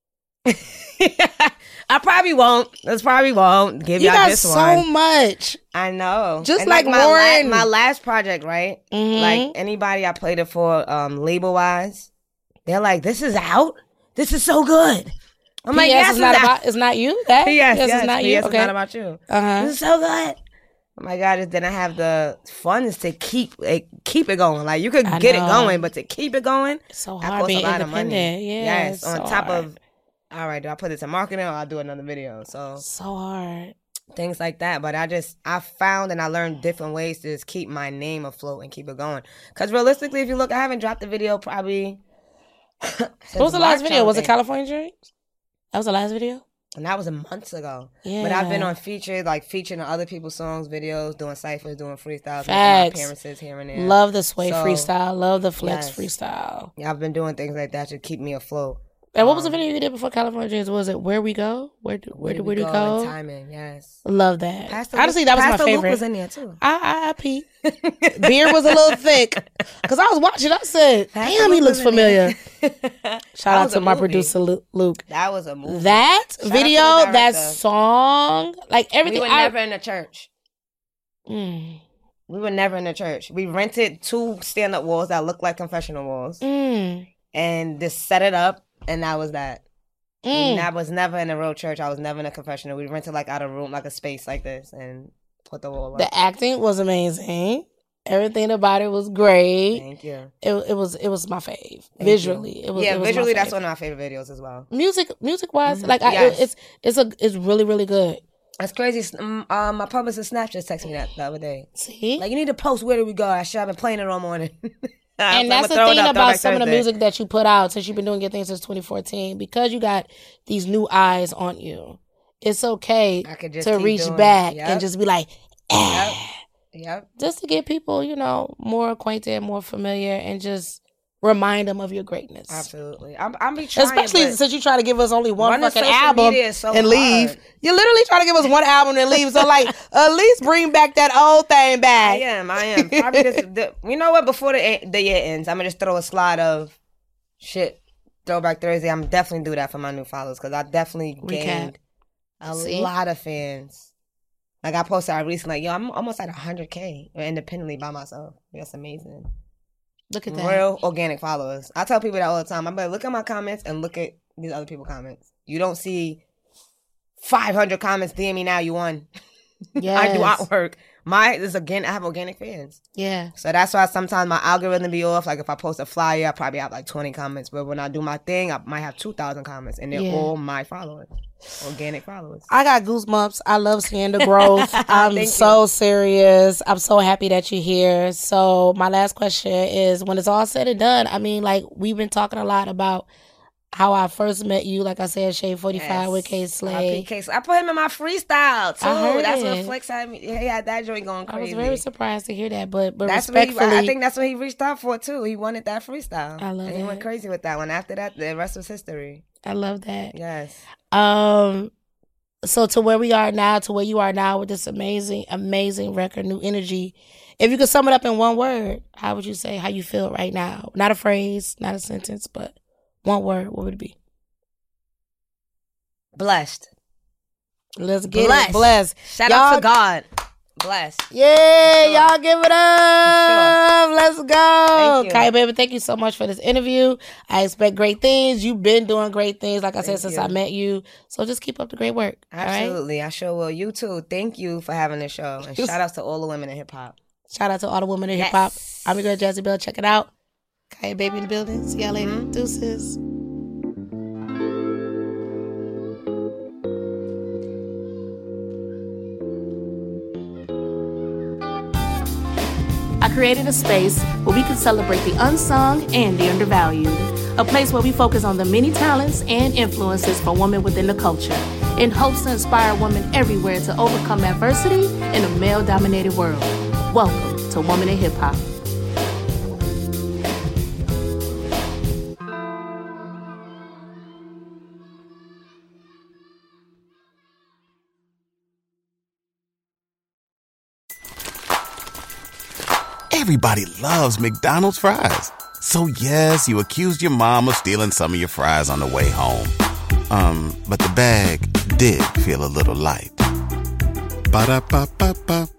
[SPEAKER 5] I probably won't. That's probably won't give
[SPEAKER 4] You
[SPEAKER 5] y'all
[SPEAKER 4] got
[SPEAKER 5] this
[SPEAKER 4] so
[SPEAKER 5] one.
[SPEAKER 4] much.
[SPEAKER 5] I know.
[SPEAKER 4] Just
[SPEAKER 5] And
[SPEAKER 4] like
[SPEAKER 5] my
[SPEAKER 4] Lauren.
[SPEAKER 5] La- my last project, right?
[SPEAKER 4] Mhm.
[SPEAKER 5] Like anybody I played it for, um, label wise, they're like, "This is out. This is so good." I'm like,
[SPEAKER 4] P S
[SPEAKER 5] "Yes,
[SPEAKER 4] it's not
[SPEAKER 5] out.
[SPEAKER 4] about. It's not you. That.
[SPEAKER 5] P S,
[SPEAKER 4] P S
[SPEAKER 5] yes,
[SPEAKER 4] it's not
[SPEAKER 5] P
[SPEAKER 4] you.
[SPEAKER 5] S
[SPEAKER 4] Okay.
[SPEAKER 5] it's not about you.
[SPEAKER 4] Uh huh.
[SPEAKER 5] This is so good. Oh my god! Just didn't have the funds to keep it, keep it going. Like you could
[SPEAKER 4] I
[SPEAKER 5] get
[SPEAKER 4] know.
[SPEAKER 5] it going, but to keep it going,
[SPEAKER 4] It's so
[SPEAKER 5] that
[SPEAKER 4] hard
[SPEAKER 5] costs
[SPEAKER 4] being
[SPEAKER 5] a lot of money.
[SPEAKER 4] independent. Yeah.
[SPEAKER 5] Yes,
[SPEAKER 4] it's
[SPEAKER 5] on
[SPEAKER 4] so
[SPEAKER 5] top
[SPEAKER 4] hard.
[SPEAKER 5] of, all right, do I put this in marketing or I'll do another video? So
[SPEAKER 4] so hard.
[SPEAKER 5] things like that. But I just I found and I learned different ways to just keep my name afloat and keep it going. Because realistically, if you look, I haven't dropped a video probably.
[SPEAKER 4] What was the last
[SPEAKER 5] March, I
[SPEAKER 4] video?
[SPEAKER 5] don't
[SPEAKER 4] Was it
[SPEAKER 5] think.
[SPEAKER 4] California Dreams? That was the last video.
[SPEAKER 5] And that was a months ago.
[SPEAKER 4] Yeah.
[SPEAKER 5] But I've been on featured, like featuring other people's songs, videos, doing ciphers, doing freestyles, making my
[SPEAKER 4] Facts.
[SPEAKER 5] appearances here and there.
[SPEAKER 4] Love the sway
[SPEAKER 5] So,
[SPEAKER 4] freestyle. Love the flex
[SPEAKER 5] yes.
[SPEAKER 4] freestyle.
[SPEAKER 5] Yeah, I've been doing things like that to keep me afloat.
[SPEAKER 4] And what was the
[SPEAKER 5] Um,
[SPEAKER 4] video you did before California Dreams? Was it Where We Go? Where do where, do where do we
[SPEAKER 5] and
[SPEAKER 4] go?
[SPEAKER 5] Timing, yes.
[SPEAKER 4] Love that.
[SPEAKER 5] Pastor
[SPEAKER 4] Honestly,
[SPEAKER 5] Luke,
[SPEAKER 4] that was
[SPEAKER 5] Pastor
[SPEAKER 4] my
[SPEAKER 5] Luke
[SPEAKER 4] favorite.
[SPEAKER 5] was in there too.
[SPEAKER 4] I I, I peed. Beard was a little thick because I was watching. I said,
[SPEAKER 5] Pastor
[SPEAKER 4] "Damn, he
[SPEAKER 5] Luke
[SPEAKER 4] looks
[SPEAKER 5] was in there.
[SPEAKER 4] familiar." Shout out
[SPEAKER 5] was
[SPEAKER 4] to
[SPEAKER 5] a
[SPEAKER 4] my
[SPEAKER 5] movie.
[SPEAKER 4] producer Lu- Luke.
[SPEAKER 5] That was a movie.
[SPEAKER 4] That
[SPEAKER 5] Shout out to the
[SPEAKER 4] video, that
[SPEAKER 5] director.
[SPEAKER 4] song, like
[SPEAKER 5] we
[SPEAKER 4] everything.
[SPEAKER 5] were
[SPEAKER 4] I,
[SPEAKER 5] never in the church.
[SPEAKER 4] Mm.
[SPEAKER 5] We were never in the church. We rented two stand-up walls that looked like confessional walls.
[SPEAKER 4] Mm.
[SPEAKER 5] And just set it up, and that was that.
[SPEAKER 4] Mm.
[SPEAKER 5] I was never in a real church. I was never in a confessional. We rented like out a room, like a space like this, and put the wall up.
[SPEAKER 4] The acting was amazing. Everything about it was great.
[SPEAKER 5] Thank you.
[SPEAKER 4] It it was it was my fave.
[SPEAKER 5] Thank
[SPEAKER 4] visually,
[SPEAKER 5] you.
[SPEAKER 4] it was
[SPEAKER 5] yeah.
[SPEAKER 4] it was
[SPEAKER 5] visually,
[SPEAKER 4] my
[SPEAKER 5] that's
[SPEAKER 4] fave.
[SPEAKER 5] one of my favorite videos as well.
[SPEAKER 4] Music, music wise,
[SPEAKER 5] Mhm.
[SPEAKER 4] like I,
[SPEAKER 5] Yes.
[SPEAKER 4] it, it's it's a it's really really good.
[SPEAKER 5] That's crazy. Um, uh, my publicist Snap just texted me that the other day.
[SPEAKER 4] See,
[SPEAKER 5] Like, you need to post Where Did We Go? I should have been playing it all morning.
[SPEAKER 4] and that's the thing about some of the music that you put out since you've been doing your thing since twenty fourteen, because you got these new eyes on you. It's okay
[SPEAKER 5] I could just
[SPEAKER 4] to
[SPEAKER 5] keep
[SPEAKER 4] reach
[SPEAKER 5] doing
[SPEAKER 4] back
[SPEAKER 5] it. Yep.
[SPEAKER 4] and just be like, eh.
[SPEAKER 5] Yep. Yep.
[SPEAKER 4] Just to get people, you know, more acquainted, more familiar, and just remind them of your greatness.
[SPEAKER 5] Absolutely. I'm, I'm be trying,
[SPEAKER 4] Especially
[SPEAKER 5] but
[SPEAKER 4] since you try to give us only one
[SPEAKER 5] running
[SPEAKER 4] fucking
[SPEAKER 5] social
[SPEAKER 4] album
[SPEAKER 5] media is so
[SPEAKER 4] and leave.
[SPEAKER 5] hard.
[SPEAKER 4] You're literally trying to give us one album and leave. So, like, at least bring back that old thing
[SPEAKER 5] I
[SPEAKER 4] back.
[SPEAKER 5] am. I am. Probably just, the, you know what? Before the the year ends, I'm gonna just throw a slide of shit. Throwback Thursday. I'm definitely do that for my new followers because I definitely
[SPEAKER 4] Recap.
[SPEAKER 5] gained a
[SPEAKER 4] See?
[SPEAKER 5] lot of fans. Like I posted out recently, like yo, I'm almost at one hundred K independently by myself. That's amazing.
[SPEAKER 4] Look at that.
[SPEAKER 5] Real organic followers. I tell people that all the time. I'm like, look at my comments and look at these other people's comments. You don't see five hundred comments. D M me now. You won.
[SPEAKER 4] Yes.
[SPEAKER 5] I do artwork. My is again. I have organic fans.
[SPEAKER 4] Yeah.
[SPEAKER 5] So that's why sometimes my algorithm be off. Like if I post a flyer, I probably have like twenty comments. But when I do my thing, I might have two thousand comments, and they're
[SPEAKER 4] Yeah.
[SPEAKER 5] all my followers, organic followers.
[SPEAKER 4] I got goosebumps. I love seeing the growth. I'm
[SPEAKER 5] Thank
[SPEAKER 4] so serious. I'm so happy that you're here. So my last question is, when it's all said and done, I mean, like, we've been talking a lot about how I first met you, like I said, Shade forty-five
[SPEAKER 5] Yes.
[SPEAKER 4] with K Slay.
[SPEAKER 5] K Slay. I put him in my freestyle too.
[SPEAKER 4] I heard
[SPEAKER 5] That's
[SPEAKER 4] it.
[SPEAKER 5] what Flex had me. He had that joint going
[SPEAKER 4] I
[SPEAKER 5] crazy.
[SPEAKER 4] was very surprised to hear that, but but
[SPEAKER 5] That's what he,
[SPEAKER 4] respectfully,
[SPEAKER 5] I think that's what he reached out for too. He wanted that freestyle.
[SPEAKER 4] I love
[SPEAKER 5] and he went
[SPEAKER 4] that.
[SPEAKER 5] crazy with that one. After that, the rest was history.
[SPEAKER 4] I love that.
[SPEAKER 5] Yes.
[SPEAKER 4] Um, so to where we are now, to where you are now with this amazing, amazing record, New Energy. If you could sum it up in one word, how would you say how you feel right now? Not a phrase, not a sentence, but one word. What would it be?
[SPEAKER 5] Blessed.
[SPEAKER 4] Let's get
[SPEAKER 5] Blessed.
[SPEAKER 4] it. Blessed.
[SPEAKER 5] Shout
[SPEAKER 4] Y'all-
[SPEAKER 5] out to God. Blessed.
[SPEAKER 4] Yeah,
[SPEAKER 5] Sure.
[SPEAKER 4] y'all give it up. Let's go.
[SPEAKER 5] Thank you.
[SPEAKER 4] Kaya, baby, thank you so much for this interview. I expect great things. You've been doing great things, like I said,
[SPEAKER 5] Thank
[SPEAKER 4] since
[SPEAKER 5] you.
[SPEAKER 4] I met you. So just keep up the great work. All right?
[SPEAKER 5] Absolutely. I sure will. You too. Thank you for having this show. And shout outs to all the women in hip hop.
[SPEAKER 4] Shout out to all the women in
[SPEAKER 5] Yes.
[SPEAKER 4] hip hop. I'm your girl, Jazzy Bell. Check it out. Kaya, baby, in the building. See y'all later.
[SPEAKER 5] Mm-hmm.
[SPEAKER 4] Deuces. I created a space where we can celebrate the unsung and the undervalued. A place where we focus on the many talents and influences for women within the culture, in hopes to inspire women everywhere to overcome adversity in a male-dominated world. Welcome to Woman in Hip Hop.
[SPEAKER 6] Everybody loves McDonald's fries. So yes, you accused your mom of stealing some of your fries on the way home. Um, but the bag did feel a little light. Ba-da-ba-ba-ba.